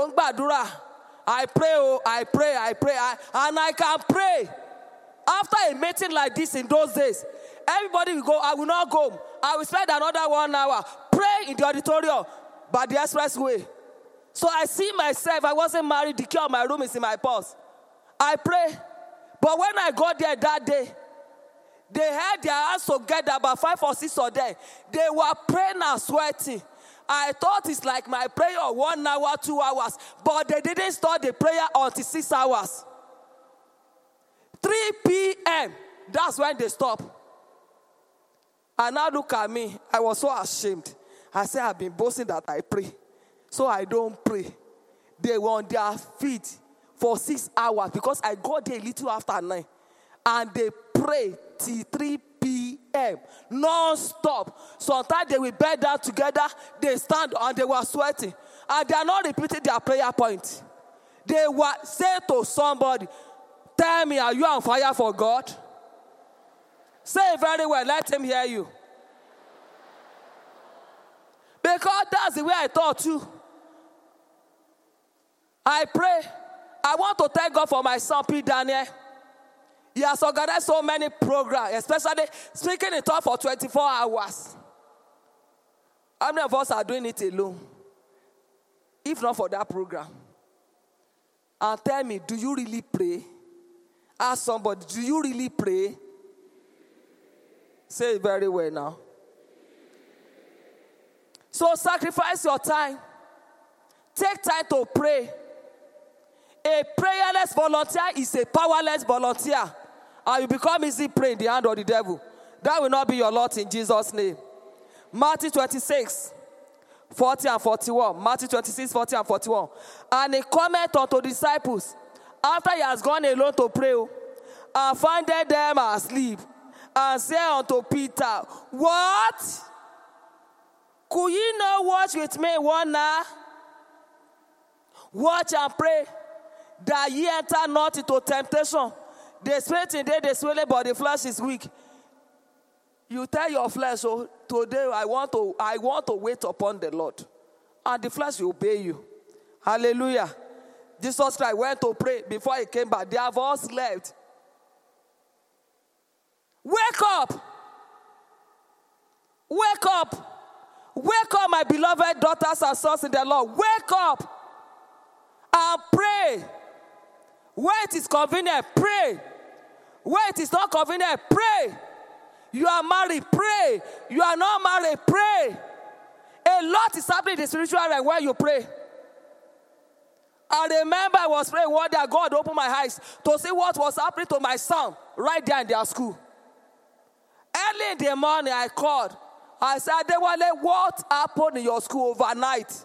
I pray, oh, I pray, I pray, I, and I can pray. After a meeting like this in those days, everybody will go, I will not go. I will spend another one hour. Pray in the auditorium by the expressway. So I see myself, I wasn't married, the key of my room is in my purse. I pray. But when I got there that day, they had their hands together, about five or six of them. They were praying and sweating. I thought it's like my prayer one hour, two hours. But they didn't start the prayer until six hours. three p.m., that's when they stopped. And now look at me. I was so ashamed. I said, I've been boasting that I pray. So I don't pray. They were on their feet for six hours because I got there a little after nine. And they prayed till three p.m. non-stop. Sometimes they will bed down together. They stand and they were sweating. And they are not repeating their prayer point. They were saying to somebody, tell me, are you on fire for God? Say it very well. Let him hear you. that's the way I thought too. I pray. I want to thank God for my son, P. Daniel. He has organized so many programs, especially speaking in tongues for twenty-four hours. How many of us are doing it alone? If not for that program. And tell me, do you really pray? Ask somebody, do you really pray? Say it very well now. So sacrifice your time. Take time to pray. A prayerless volunteer is a powerless volunteer. And you become easy prey in the hand of the devil. That will not be your lot in Jesus' name. Matthew twenty-six, forty and forty-one. Matthew twenty-six, forty and forty-one. And he comment unto the disciples after he has gone alone to pray, and findeth them asleep, and said unto Peter, what? Could ye not watch with me one hour? Watch and pray, that ye enter not into temptation. The spirit indeed is willing, but the flesh is weak. You tell your flesh, oh, today I want to, I want to wait upon the Lord. And the flesh will obey you. Hallelujah. Jesus Christ went to pray before he came back. They have all slept. Wake up. Wake up. Wake up, my beloved daughters and sons in the Lord. Wake up and pray. Where it is convenient, pray. Where it is not convenient, pray. You are married, pray. You are not married, pray. A lot is happening in the spiritual realm when you pray. I remember I was praying one day, God opened my eyes to see what was happening to my son right there in their school. Early in the morning, I called. I said, Adewale, what happened in your school overnight?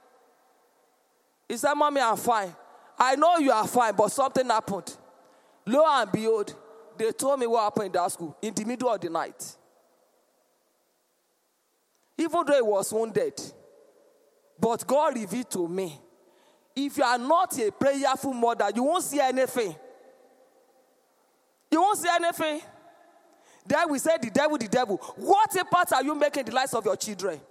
He said, Mommy, I'm fine. I know you are fine, but something happened. Lo and behold, they told me what happened in that school in the middle of the night. Even though he was wounded, but God revealed to me, if you are not a prayerful mother, you won't see anything. You won't see anything. Then we say, the devil, the devil. What impact are you making in the lives of your children?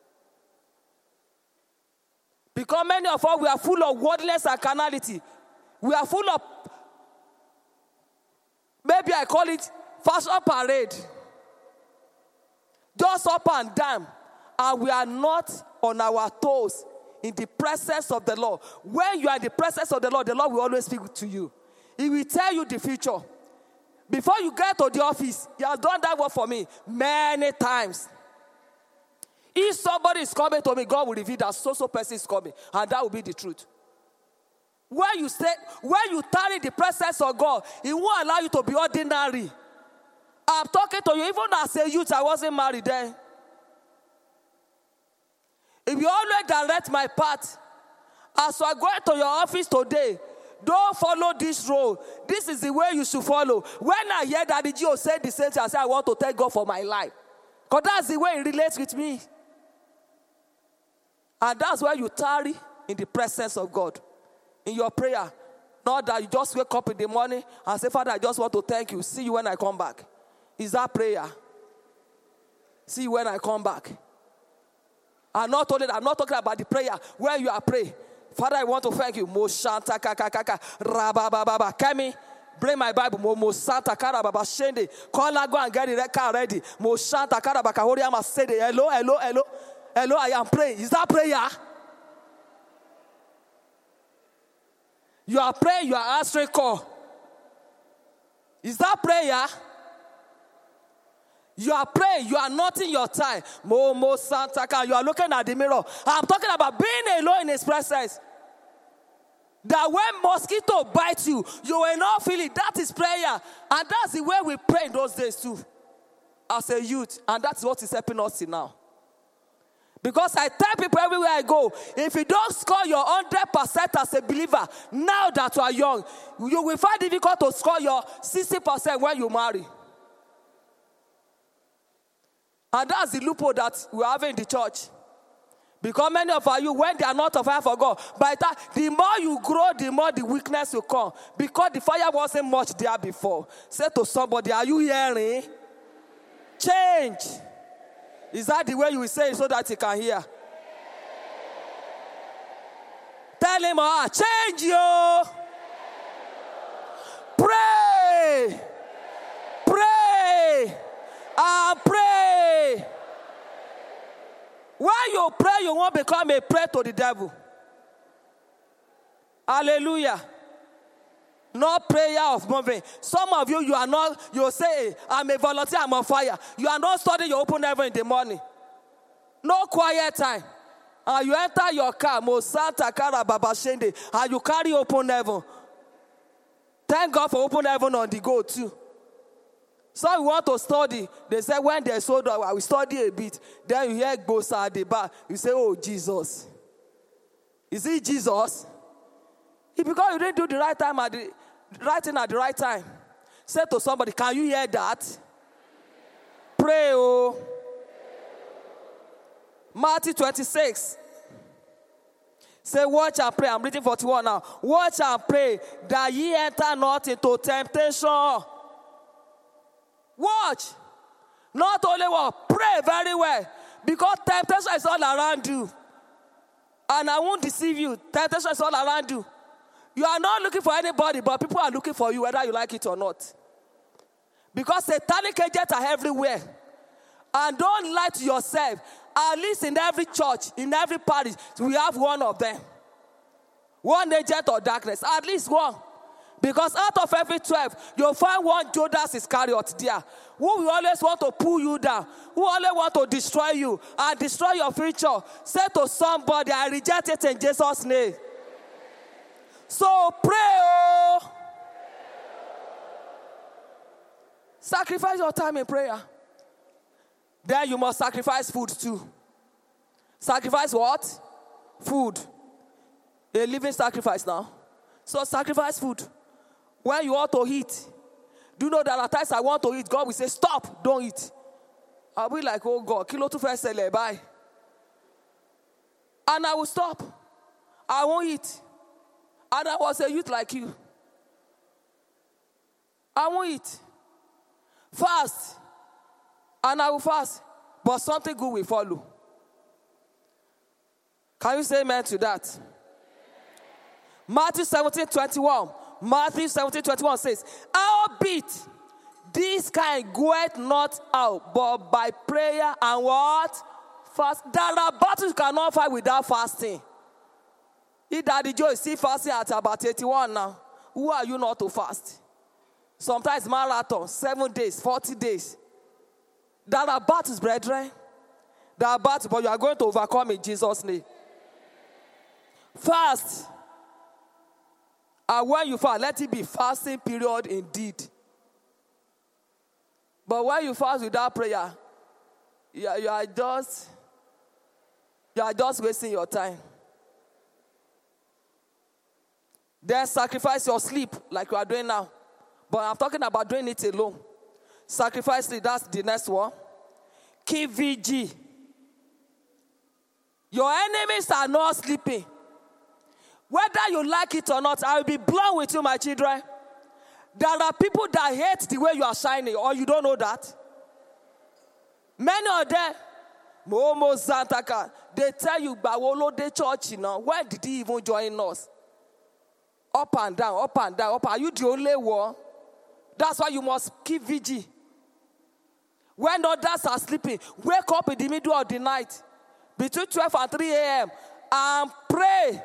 Because many of us, we are full of worldliness and carnality. We are full of, maybe I call it fashion parade. Just up and down. And we are not on our toes in the presence of the Lord. When you are in the presence of the Lord, the Lord will always speak to you. He will tell you the future. Before you get to the office, he has done that work for me many times. If somebody is coming to me, God will reveal that so-so person is coming. And that will be the truth. When you stay, when you tarry in the presence of God, He won't allow you to be ordinary. I'm talking to you, even as a youth, I wasn't married then. If you always direct my path, as you are going to your office today, don't follow this road. This is the way you should follow. When I hear Daddy Gio say the same thing, I say, I want to thank God for my life. Because that's the way He relates with me. And that's why you tarry in the presence of God. In your prayer. Not that you just wake up in the morning and say, Father, I just want to thank you. See you when I come back. Is that prayer? See you when I come back. I'm not only, I'm not talking about the prayer where you are praying. Father, I want to thank you. Mo shanta kakakaka rabababa. Kemi, bring my Bible. Mo mo santa karababa shende. Call go and get the car ready. Mo shanta karabaka horiama said, hello, hello, hello, hello. I am praying. Is that prayer? You are praying. You are answering call. Is that prayer? You are praying, you are not in your time. Mo, mo, Santa, you are looking at the mirror. I'm talking about being alone in His presence. That when mosquito bites you, you will not feel it. That is prayer. And that's the way we pray in those days too. As a youth. And that's what is helping us now. Because I tell people everywhere I go, if you don't score your one hundred percent as a believer, now that you are young, you will find it difficult to score your sixty percent when you marry. And that's the loophole that we have in the church. Because many of you, when they are not on fire for God, by that, the more you grow, the more the weakness will come. Because the fire wasn't much there before. Say to somebody, are you hearing? Change. Is that the way you will say it so that you can hear? Tell him, ah, change you. Pray. Pray. And pray. When you pray, you won't become a prey to the devil. Hallelujah. No prayer of moving. Some of you, you are not, you say, I'm a volunteer, I'm on fire. You are not studying your open heaven in the morning. No quiet time. And you enter your car, Mosanta Kara Baba Shende, and you carry open heaven. Thank God for open heaven on the go too. Some want to study. They say when they sold out, I will study a bit. Then you hear Gbosa at the back. You say, oh, Jesus. Is it Jesus? It's because you didn't do the right time at the right thing at the right time. Say to somebody, can you hear that? Pray, oh. Matthew twenty-six. Say, watch and pray. I'm reading forty-one now. Watch and pray that ye enter not into temptation. Watch. Not only what, pray very well. Because temptation is all around you. And I won't deceive you. Temptation is all around you. You are not looking for anybody, but people are looking for you, whether you like it or not. Because satanic agents are everywhere. And don't lie to yourself. At least in every church, in every parish, we have one of them. One agent of darkness. At least one. Because out of every twelve, you'll find one Judas Iscariot there. Who will always want to pull you down. Who always want to destroy you and destroy your future. Say to somebody, I reject it in Jesus' name. So pray, oh. Sacrifice your time in prayer. Then you must sacrifice food too. Sacrifice what? Food. A living sacrifice now. So sacrifice food. When you want to eat, do you know that at times I want to eat, God will say, stop, don't eat. I'll be like, oh God, kilo tu first sell bye. And I will stop. I won't eat. And I was a youth like you. I won't eat. Fast. And I will fast. But something good will follow. Can you say amen to that? Matthew seventeen twenty-one. Matthew seventeen twenty-one says, howbeit this kind goeth not out, but by prayer and what? Fast. There are battles you cannot fight without fasting. If Daddy Joe is still fasting at about eighty-one now, who are you not to fast? Sometimes marathon, seven days, forty days. There are battles, brethren. There are battles, but you are going to overcome in Jesus' name. Fast. And when you fast, let it be fasting period indeed. But when you fast without prayer, you are, you are just you are just wasting your time. Then sacrifice your sleep like you are doing now. But I'm talking about doing it alone. Sacrifice sleep, that's the next one. Keep V G. Your enemies are not sleeping. Whether you like it or not, I will be blunt with you, my children. There are people that hate the way you are shining, or you don't know that. Many of them, Momo Zantaka, they tell you, Bawolo de church, you know, why did he even join us? Up and down, up and down, up. Are you the only one? That's why you must keep vigil. When others are sleeping, wake up in the middle of the night, between twelve and three a.m., and pray.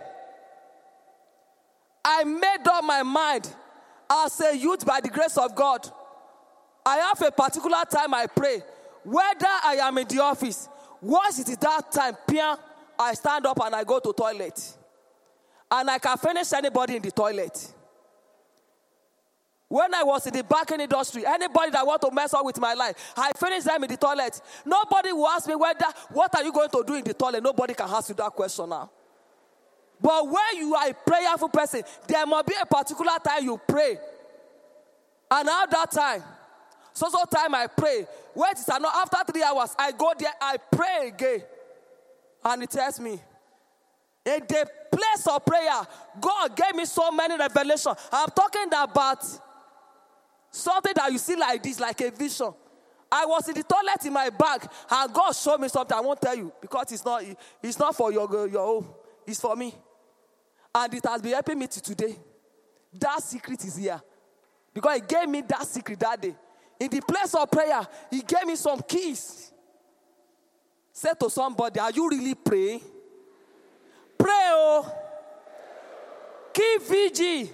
I made up my mind as a youth by the grace of God. I have a particular time I pray. Whether I am in the office, once it is that time, I stand up and I go to toilet. And I can finish anybody in the toilet. When I was in the banking industry, anybody that want to mess up with my life, I finish them in the toilet. Nobody will ask me whether, what are you going to do in the toilet? Nobody can ask you that question now. But when you are a prayerful person, there must be a particular time you pray. And at that time, so so time I pray. Wait, after three hours, I go there, I pray again. And it tells me, in the place of prayer, God gave me so many revelations. I'm talking about something that you see like this, like a vision. I was in the toilet in my bag, and God showed me something. I won't tell you, because it's not, it's not for your, your own. It's for me. And it has been helping me to today. That secret is here. Because he gave me that secret that day. In the place of prayer, he gave me some keys. Say to somebody, are you really praying? Pray, oh. Keep vigil.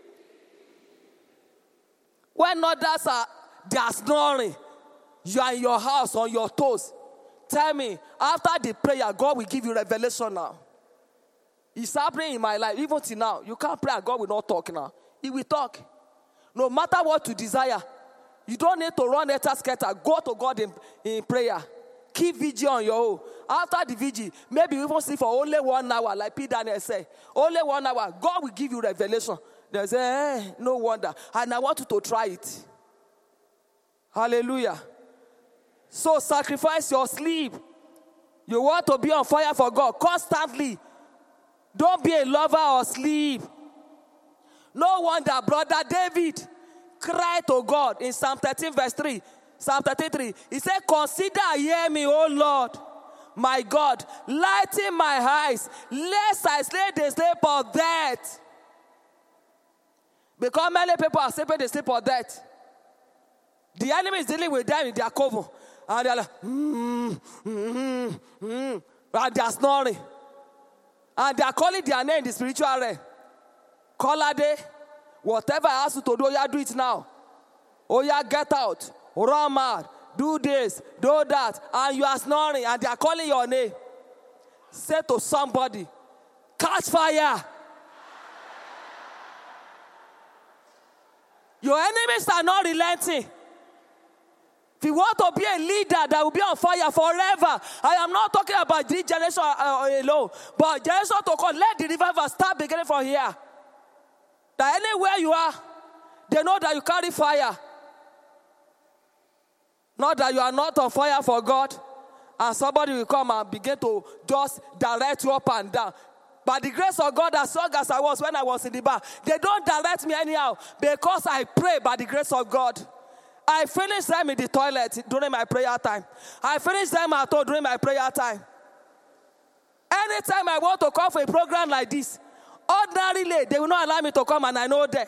When others are, they are snoring, you are in your house on your toes. Tell me, after the prayer, God will give you revelation now. It's happening in my life, even till now. You can't pray and God will not talk now. He will talk. No matter what you desire, you don't need to run etta scatter. Go to God in, in prayer. Keep vigil on your own. After the vigil, maybe you even sleep for only one hour, like Peter Daniel said. Only one hour. God will give you revelation. They say, eh, no wonder. And I want you to try it. Hallelujah. So sacrifice your sleep. You want to be on fire for God constantly. Don't be a lover of sleep. No wonder brother David cried to God in Psalm thirteen verse three. Psalm thirty-three. He said, consider, hear me, O Lord, my God. Lighten my eyes, lest I slay the sleep of death. Because many people are sleeping the sleep of death. The enemy is dealing with them in their coven. And they're like, mm, mm, mm, and they're snoring. And they're calling their name in the spiritual realm. Colade, whatever I ask you to do, you do it now. Oh, yeah, get out. Run mad. Do this, do that. And you are snoring and they are calling your name. Say to somebody, catch fire. Your enemies are not relenting. If you want to be a leader that will be on fire forever, I am not talking about this generation alone, but generation to come, let the revival start beginning from here. That anywhere you are, they know that you carry fire. Not that you are not on fire for God, and somebody will come and begin to just direct you up and down. By the grace of God, as young as I was when I was in the bar, they don't direct me anyhow because I pray by the grace of God. I finish them in the toilet during my prayer time. I finish them at home during my prayer time. Anytime I want to come for a program like this, ordinarily, they will not allow me to come and I know them.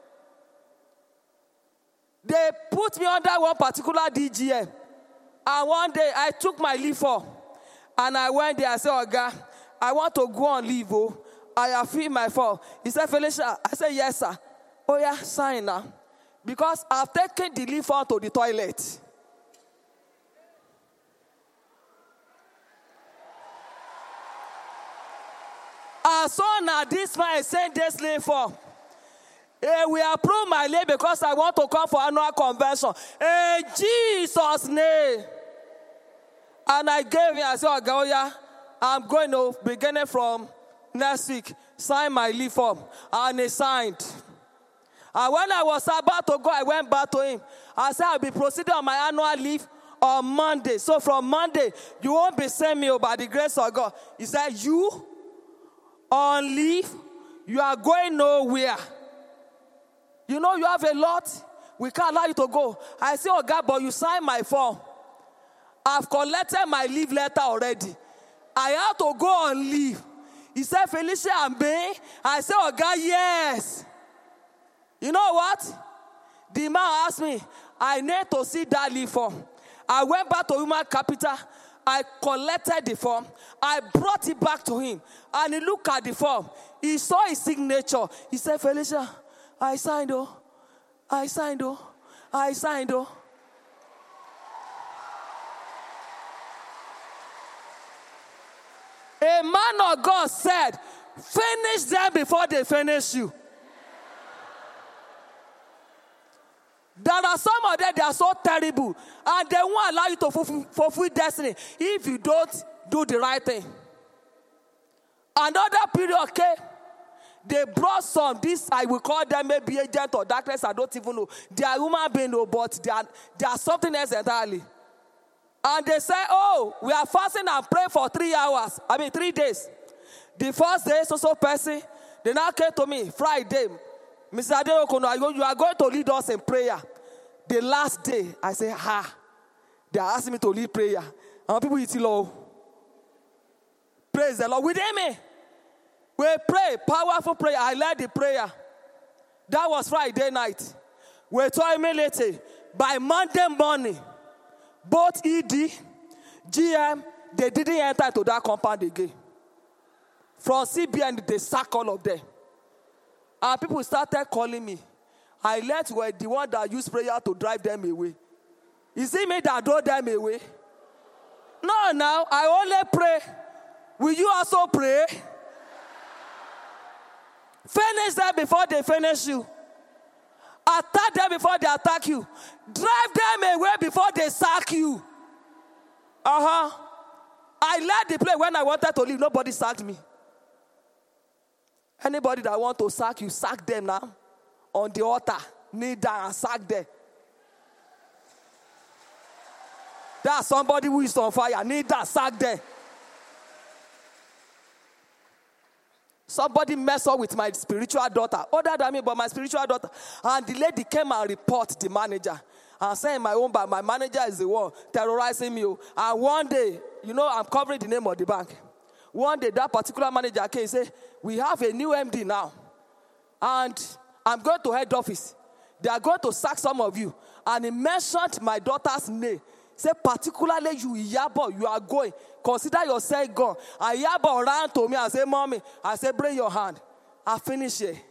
They put me under one particular D G M. And one day, I took my leave for. And I went there, I said, oh God, I want to go on leave. Oh. I have filled my form. He said, Felicia, I said, yes, sir. Oh yeah, sign now. Because I've taken the leave form to the toilet. And so now this man is saying this leave form. Hey, we approve my leave because I want to come for annual convention. In Jesus' name. And I gave him, I said, oh, God, yeah, I'm going to, beginning from next week, sign my leave form. And he signed. And when I was about to go, I went back to him. I said, I'll be proceeding on my annual leave on Monday. So from Monday, you won't be sending me by the grace of God. He said, you on leave, you are going nowhere. You know you have a lot. We can't allow you to go. I said, oh God, but you signed my form. I've collected my leave letter already. I have to go on leave. He said, Felicia and me. I said, oh God, yes. You know what? The man asked me, I need to see that leave form. I went back to Human Capital. I collected the form. I brought it back to him. And he looked at the form. He saw his signature. He said, Felicia, I signed, oh. I signed, oh. I signed, oh. A man of God said, finish them before they finish you. There are some of them, they are so terrible. And they won't allow you to fulfill, fulfill destiny if you don't do the right thing. Another period came. They brought some, this I will call them maybe agent or darkness, I don't even know. They are human beings, but they are, they are something else entirely. And they say, oh, we are fasting and praying for three hours. I mean, three days. The first day, so-so person, they now came to me, Friday. Mister Adeokono, you are going to lead us in prayer. The last day, I say, ha. They are asking me to lead prayer. And people eat low. Praise the Lord. Within me, We pray, powerful prayer. I led the prayer. That was Friday night. We told immediately, by Monday morning, both E D, G M, they didn't enter into that compound again. From C B N, they sacked all of them. And people started calling me. I let were the one that used prayer to drive them away. Is it me that drove them away? No, now, I only pray. Will you also pray? Finish them before they finish you. Attack them before they attack you. Drive them away before they sack you. Uh-huh. I led the play when I wanted to leave. Nobody sacked me. Anybody that want to sack you, sack them now. On the altar. Kneel down and sack them. That's somebody who is on fire. Kneel down, sack them. Somebody messed up with my spiritual daughter. Other than me, but my spiritual daughter. And the lady came and reported the manager. And said in my own bank, my manager is the one terrorizing me. And one day, you know, I'm covering the name of the bank. One day, that particular manager came and said, we have a new M D now. And I'm going to head office. They are going to sack some of you. And he mentioned my daughter's name. He said, particularly you, Iyabo, you are going. Consider yourself gone. And Iyabo ran to me and said, Mommy, I said, bring your hand. I finish it.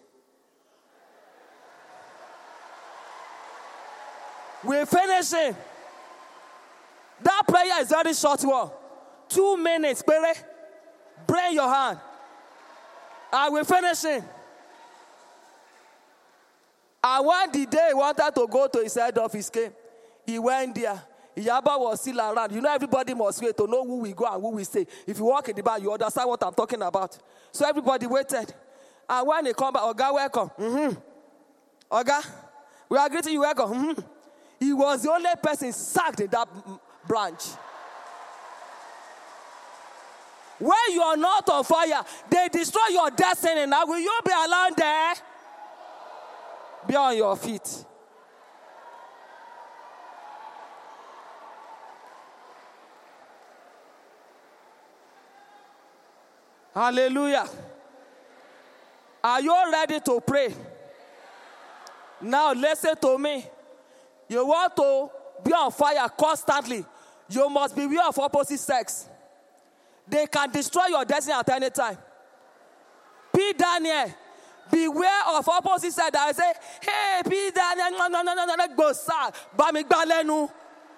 We finish it. That prayer is very short one. Two minutes, baby. Bring your hand. And we finish it. And when the day he wanted to go to his head office came, he went there. Iyabo was still around. You know, everybody must wait to know who we go and who we stay. If you walk in the bar, you understand what I'm talking about. So everybody waited. And when they come back, Oga, welcome. Mm-hmm. Oga, we are greeting you, welcome. Mm-hmm. He was the only person sacked in that branch. When you are not on fire, they destroy your destiny. Now, will you be allowed there? Be on your feet. Hallelujah. Are you ready to pray? Now listen to me. You want to be on fire constantly. You must be aware of opposite sex. They can destroy your destiny at any time. P. Daniel, beware of opposite sex. I say, hey, P. Daniel, no, no, no, no, no, go, sir. Bamigbalenu.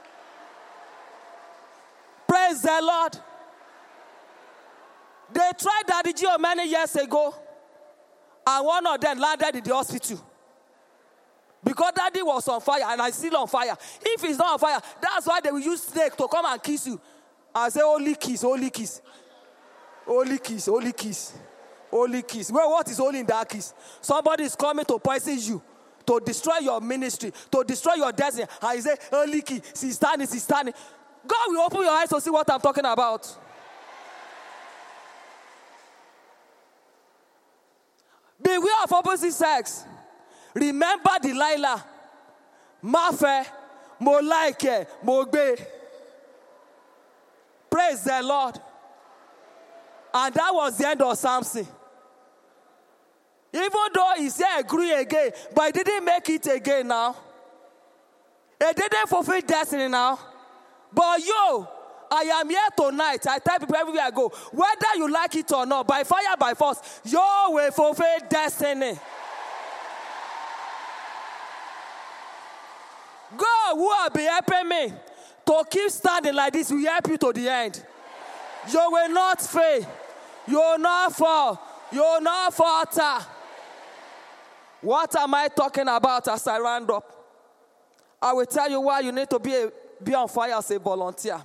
Praise the Lord. They tried Daddy Gio many years ago, and one of them landed in the hospital. Because Daddy was on fire, and I'm still on fire. If he's not on fire, that's why they will use snake to come and kiss you. I say, holy kiss, holy kiss. Holy kiss, holy kiss. Holy kiss. Well, what is holy in that kiss? Somebody is coming to poison you, to destroy your ministry, to destroy your destiny. And you say, holy kiss, she's standing, she's standing. God will open your eyes to see what I'm talking about. Beware of opposite sex. Remember Delilah. Mafe, mo like, mo gbe. Praise the Lord. And that was the end of Samson. Even though he said agree again, but he didn't make it again now. He didn't fulfill destiny now. But yo, I am here tonight. I tell people everywhere I go, whether you like it or not, by fire, by force, you will fulfill destiny. God who will be helping me to keep standing like this will help you to the end. You will not fail. You will not fall. You will not falter. What am I talking about as I round up? I will tell you why you need to be, a, be on fire as a volunteer.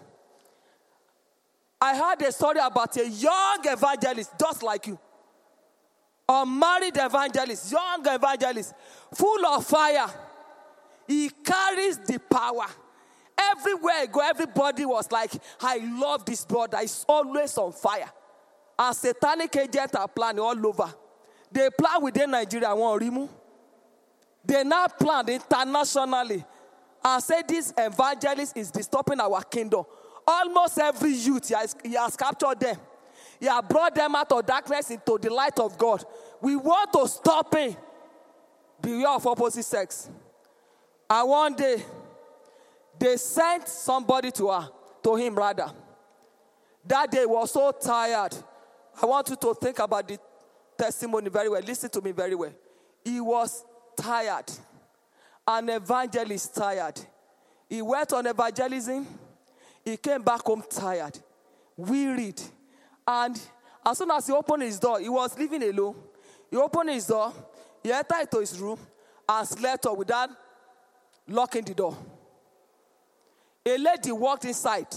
I heard a story about a young evangelist, just like you. Unmarried evangelist, young evangelist, full of fire. He carries the power. Everywhere I go, everybody was like, I love this brother. He's always on fire. And satanic agents are planning all over. They plan within Nigeria, one remove. They now plan internationally. And say this evangelist is disturbing our kingdom. Almost every youth, he has, he has captured them. He has brought them out of darkness into the light of God. We want to stop him. Beware of opposite sex. And one day, they sent somebody to her, to him rather. That day was so tired. I want you to think about the testimony very well. Listen to me very well. He was tired. An evangelist tired. He went on evangelism. He came back home tired, wearied. And as soon as he opened his door, he was living alone. He opened his door, he entered into his room and slept up without locking the door. A lady walked inside,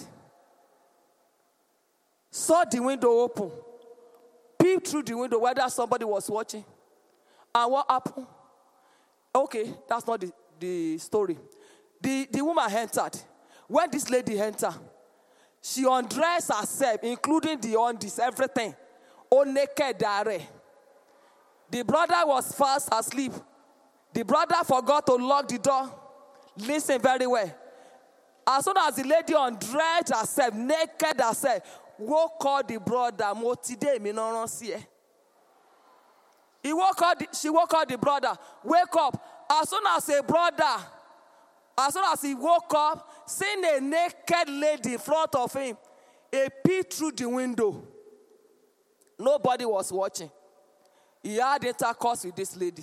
saw the window open, peeped through the window whether somebody was watching. And what happened? Okay, that's not the, the story. The, the woman entered. When this lady entered, she undressed herself, including the undies, everything. All naked, there. The brother was fast asleep. The brother forgot to lock the door. Listen very well. As soon as the lady undressed herself, naked herself, woke up the brother. He woke up, the, she woke up the brother. Wake up. As soon as a brother, as soon as he woke up, seeing a naked lady in front of him, he peeped through the window. Nobody was watching. He had intercourse with this lady.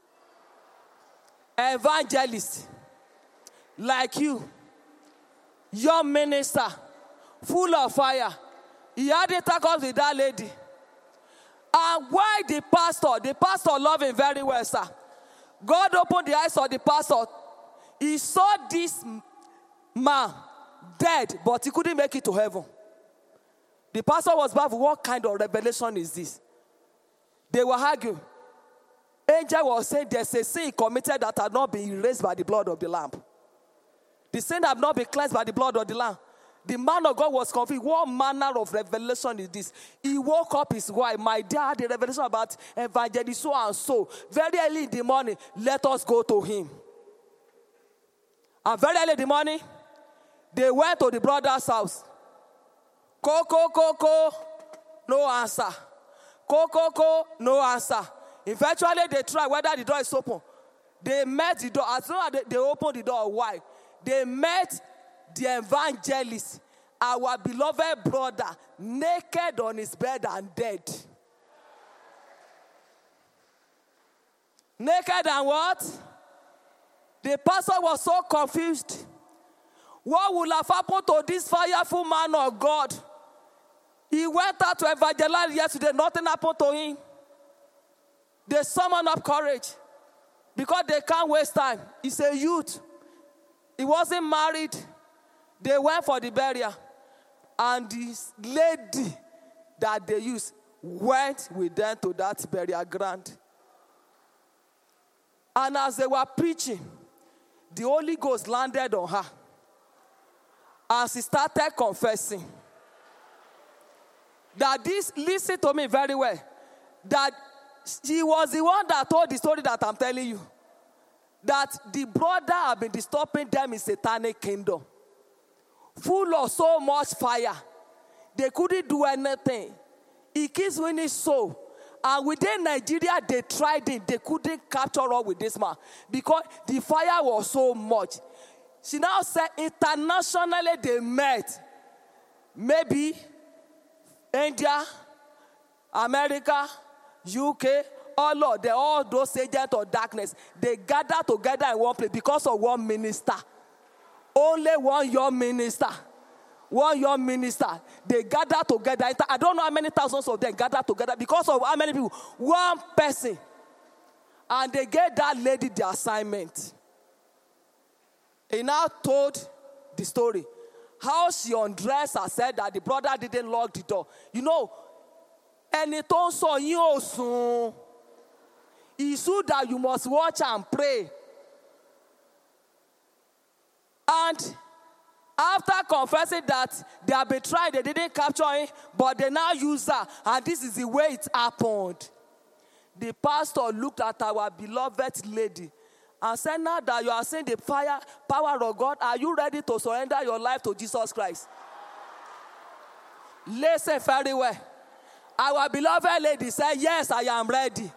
Evangelist, like you, your minister, full of fire. He had intercourse with that lady. And why the pastor? The pastor loved him very well, sir. God opened the eyes of the pastor. He saw this man dead, but he couldn't make it to heaven. The pastor was baffled. What kind of revelation is this? They were arguing. Angel was saying there's a sin committed that had not been erased by the blood of the Lamb. The sin had not been cleansed by the blood of the Lamb. The man of God was confused. What manner of revelation is this? He woke up his wife. My dear, had a revelation about evangelist so and so. Very early in the morning, let us go to him. And very early in the morning, they went to the brother's house. Coco, Coco, no answer. Coco, Coco, no answer. Eventually, they tried whether the door is open. They met the door. As soon as they, they opened the door, why? They met the evangelist, our beloved brother, naked on his bed and dead. Naked and what? The pastor was so confused. What would have happened to this fireful man of God? He went out to evangelize yesterday. Nothing happened to him. They summoned up courage because they can't waste time. He's a youth. He wasn't married. They went for the burial. And this lady that they used went with them to that burial ground. And as they were preaching, the Holy Ghost landed on her. And she started confessing. That this, listen to me very well. That she was the one that told the story that I'm telling you. That the brother had been disturbing them in satanic kingdom. Full of so much fire. They couldn't do anything. He keeps winning soul. And within Nigeria, they tried it. They couldn't capture up with this man. Because the fire was so much. She now said internationally they met. Maybe India, America, U K, all of them, all those agents of darkness, they gather together in one place because of one minister. Only one young minister. One young minister. They gather together. I don't know how many thousands of them gather together because of how many people. One person. And they gave that lady the assignment. He now told the story. How she undressed and said that the brother didn't lock the door. You know, ẹni tó ń sọ yín ò sùn. It's true that you must watch and pray. And after confessing that they have been trying, they didn't capture him, but they now use her. And this is the way it happened. The pastor looked at our beloved lady and said, now that you are seeing the fire, power of God, are you ready to surrender your life to Jesus Christ? Listen very well. Our beloved lady said, yes, I am ready.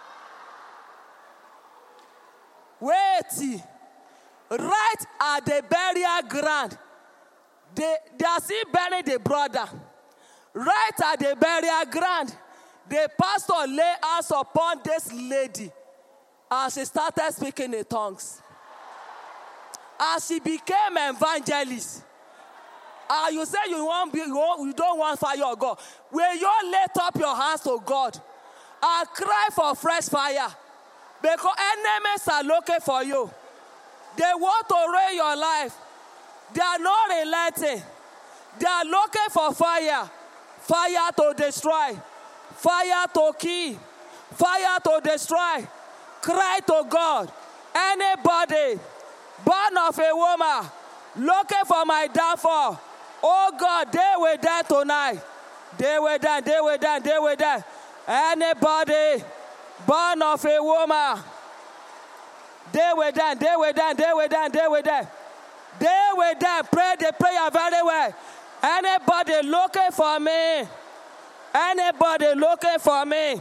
Wait. Right at the burial ground, they, they are still burying the brother. Right at the burial ground, the pastor lay hands upon this lady as she started speaking in tongues. As she became an evangelist. Uh, you say you, won't be, you, won't, you don't want fire of God. Will you lift up your hands to God and cry for fresh fire? Because enemies are looking for you. They want to ruin your life. They are not relenting. They are looking for fire. Fire to destroy. Fire to kill. Fire to destroy. Cry to God. Anybody born of a woman looking for my downfall, oh God, they will die tonight. They will die, they will die, they will die. Anybody born of a woman, they will die, they will die, they will die, they will die. They will die. Pray the prayer very well. Anybody looking for me, anybody looking for me,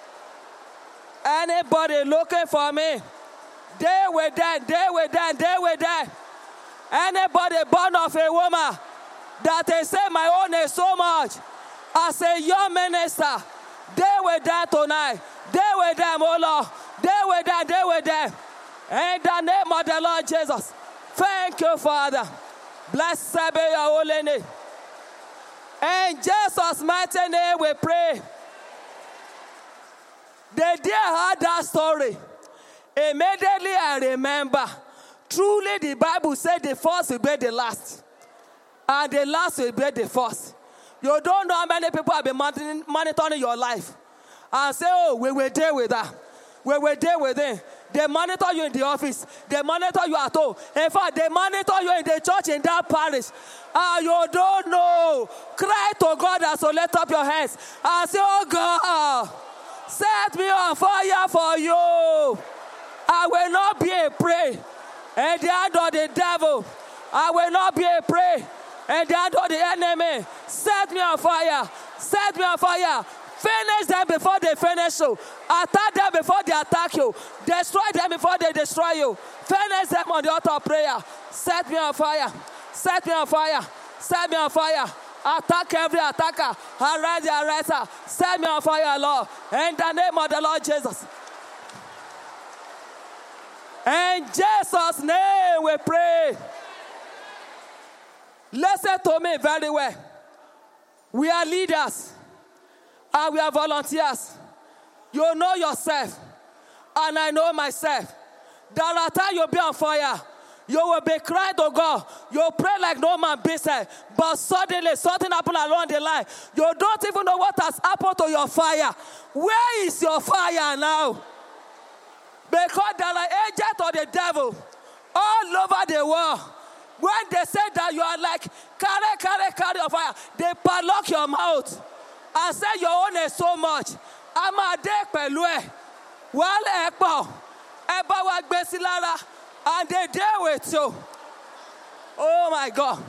anybody looking for me, they will die, they will die, they will die. Anybody born of a woman that they say my own is so much, as a young minister, they will die tonight. They will die, oh Lord. They will die, they will die. In the name of the Lord Jesus. Thank you, Father. Blessed be your holy name. In Jesus' mighty name we pray. The day I heard that story, immediately I remember, truly the Bible said the first will be the last. And the last will be the first. You don't know how many people have been monitoring your life. And say, oh, we will deal with that. We will deal with it. They monitor you in the office. They monitor you at home. In fact, they monitor you in the church in that parish. And you don't know. Cry to God and so lift up your hands. And say, oh God, set me on fire for you. I will not be a prey in the hand of the devil. I will not be a prey in the hand of the enemy. Set me on fire. Set me on fire. Finish them before they finish you. Attack them before they attack you. Destroy them before they destroy you. Finish them on the altar of prayer. Set me on fire. Set me on fire. Set me on fire. Attack every attacker. Arise the ariser. Set me on fire, Lord. In the name of the Lord Jesus. In Jesus' name we pray. Listen to me very well. We are leaders. And we are volunteers. You know yourself. And I know myself. There are times you'll be on fire. You will be crying to God. You pray like no man business. But suddenly something happened along the line. You don't even know what has happened to your fire. Where is your fire now? Because there are agents of the devil all over the world. When they say that you are like, carry, carry, carry your fire, they padlock your mouth. I say your own is so much. I'm a day pẹ̀lú ẹ̀. Wọ́n lè pọ̀. Ẹ bá wa gbé sí lára. And they deal with you. Oh my God.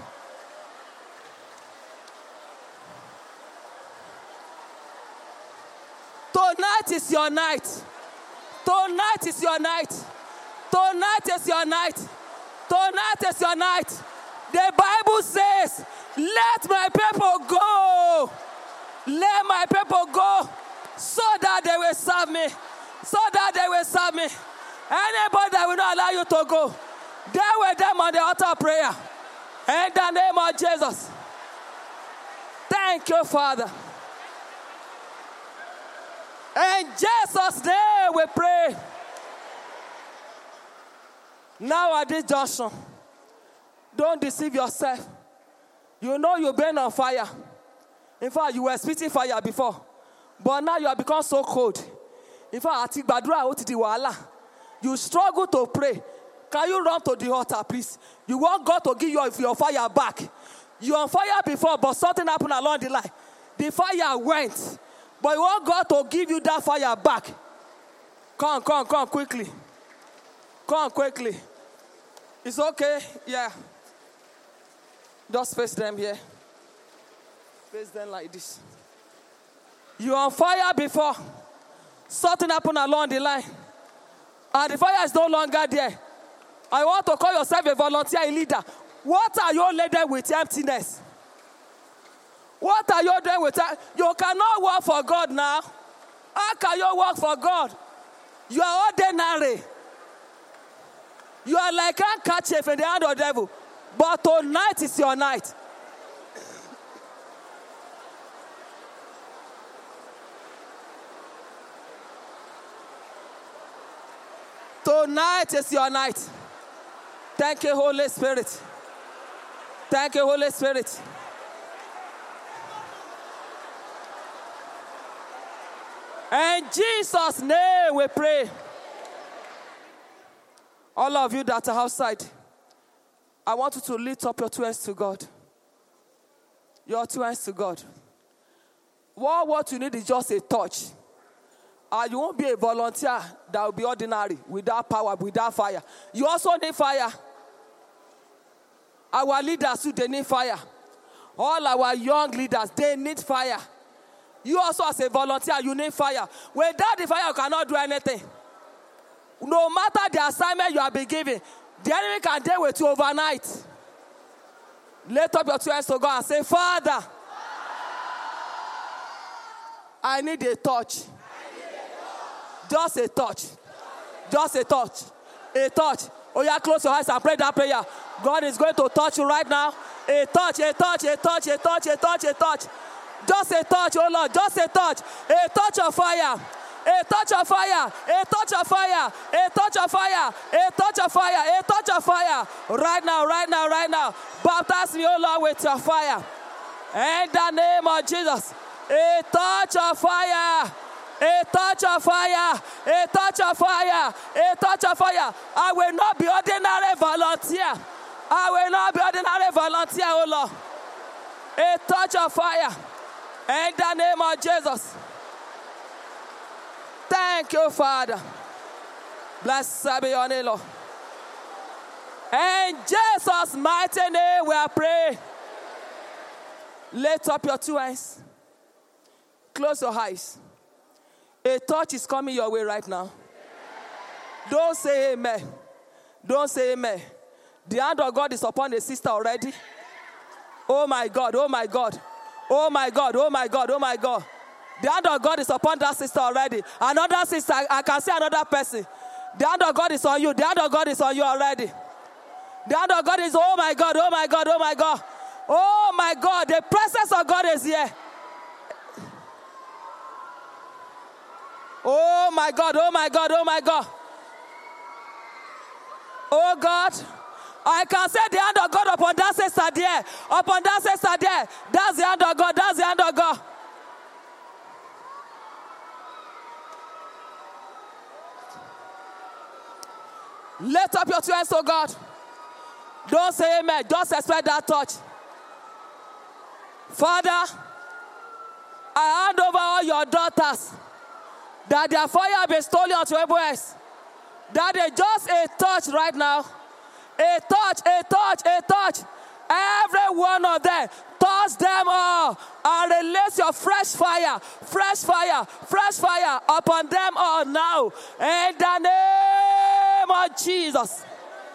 Tonight is your night. Tonight is your night. Tonight is your night. Tonight is your night. The Bible says, let my people go. Let my people go so that they will serve me. So that they will serve me. Anybody that will not allow you to go, deal with them on the altar of prayer. In the name of Jesus. Thank you, Father. In Jesus' name we pray. Now at this junction, don't deceive yourself. You know you've been on fire. In fact, you were spitting fire before. But now you have become so cold. In fact, you struggle to pray. Can you run to the altar, please? You want God to give you your fire back. You were on fire before, but something happened along the line. The fire went. But you want God to give you that fire back. Come, come, come quickly. Come quickly. It's okay. Yeah. Just face them here. Face them like this. You're on fire before. Something happened along the line. And the fire is no longer there. I want to call yourself a volunteer, a leader. What are you laden with emptiness? What are you doing with that? You cannot work for God now. How can you work for God? You are ordinary. You are like a handkerchief in the hand of the devil. But tonight is your night. Tonight is your night. Thank you, Holy Spirit. Thank you, Holy Spirit. In Jesus' name we pray. All of you that are outside, I want you to lift up your two hands to God. Your two hands to God. What, what you need is just a touch. And you won't be a volunteer that will be ordinary, without power, without fire. You also need fire. Our leaders too, they need fire. All our young leaders, they need fire. You also as a volunteer, you need fire. Without the fire, you cannot do anything. No matter the assignment you have been given, the enemy can deal with you overnight. Lift up your two hands to God and say, Father, I need a touch. Just a touch. Just a touch. A touch. Oh yeah, close your eyes and pray that prayer. God is going to touch you right now. A touch, a touch, a touch, a touch, a touch, a touch. Just a touch, oh Lord, just a touch. A touch of fire. A touch of fire. A touch of fire. A touch of fire. A touch of fire. A touch of fire. Right now, right now, right now. Baptize me, oh Lord, with your fire. In the name of Jesus. A touch of fire. A touch of fire, a touch of fire, a touch of fire. I will not be ordinary volunteer. I will not be ordinary volunteer, oh Lord. A touch of fire. In the name of Jesus. Thank you, Father. Blessed be your name, Lord. In Jesus' mighty name we are praying. Lift up your two hands. Close your eyes. A touch is coming your way right now. Don't say amen. Don't say amen. The hand of God is upon the sister already. Oh my God, oh my God. Oh my God, oh my God, oh my God. The hand of God is upon that sister already. Another sister, I, I can see another person. The hand of God is on you. The hand of God is on you already. The hand of God is, oh my God, oh my God, oh my God. Oh my God, the presence of God is here. Oh my God, oh my God, oh my God. Oh God, I can say the hand of God upon that sister there. Upon that sister there. That's the hand of God, that's the hand of God. Lift up your two hands, oh God. Don't say amen, just expect that touch. Father, I hand over all your daughters. That their fire be stolen unto everywhere else. That they just a touch right now. A touch, a touch, a touch. Every one of them, touch them all. And release your fresh fire, fresh fire, fresh fire upon them all now. In the name of Jesus.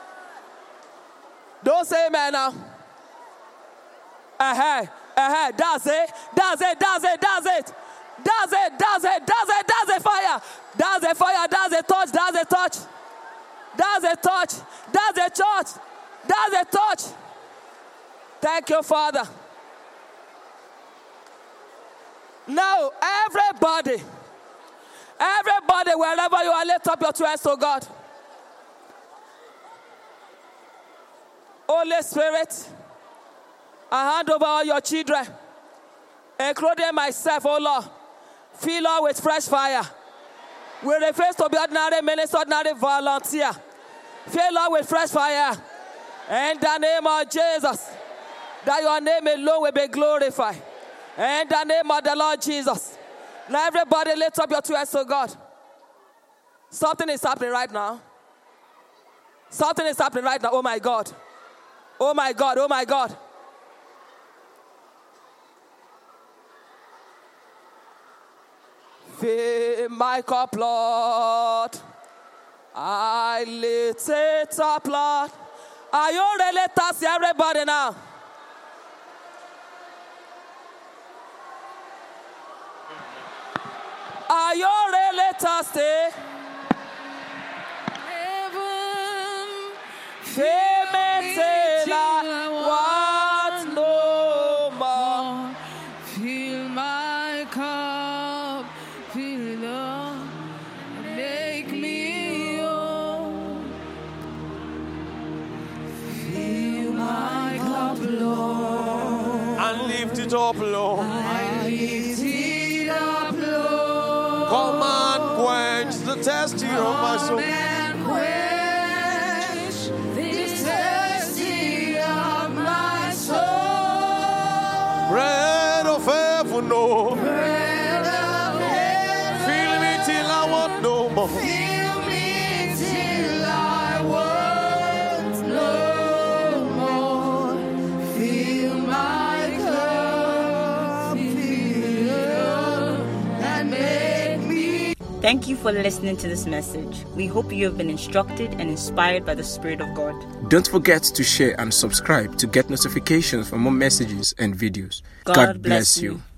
Don't say amen now. Uh-huh, uh-huh, that's it, that's it, that's it, that's it. That's it, that's it, that's it, that's a fire. That's a fire, that's a touch, that's a touch. That's a touch, that's a touch, that's a touch. Thank you, Father. Now, everybody, everybody, wherever you are, lift up your two hands to God. Holy Spirit, I hand over all your children, including myself, oh Lord. Fill all with fresh fire. We refuse to be ordinary minister, ordinary volunteer. Fill all with fresh fire. In the name of Jesus. That your name alone will be glorified. In the name of the Lord Jesus. Now everybody lift up your two hands to God. Something is happening right now. Something is happening right now. Oh my God. Oh my God. Oh my God. Fill my cup, Lord. I lift it up, Lord. Are you ready, thirsty, everybody now? Are you really thirsty? Heaven, Fill me till I want no more. fill my cup, fill it up, make me whole. Fill my cup, Lord. And lift it up, Lord. I lift it up, Lord. Come and quench the thirsty of my soul. And quench this thirsty of my soul. Bread of heaven, no. Bread of heaven, Fill me till I want no more. fill me till I want no more. Fill my cup, fill it up, and make me. Thank you for listening to this message. We hope you have been instructed and inspired by the Spirit of God. Don't forget to share and subscribe to get notifications for more messages and videos. God bless you.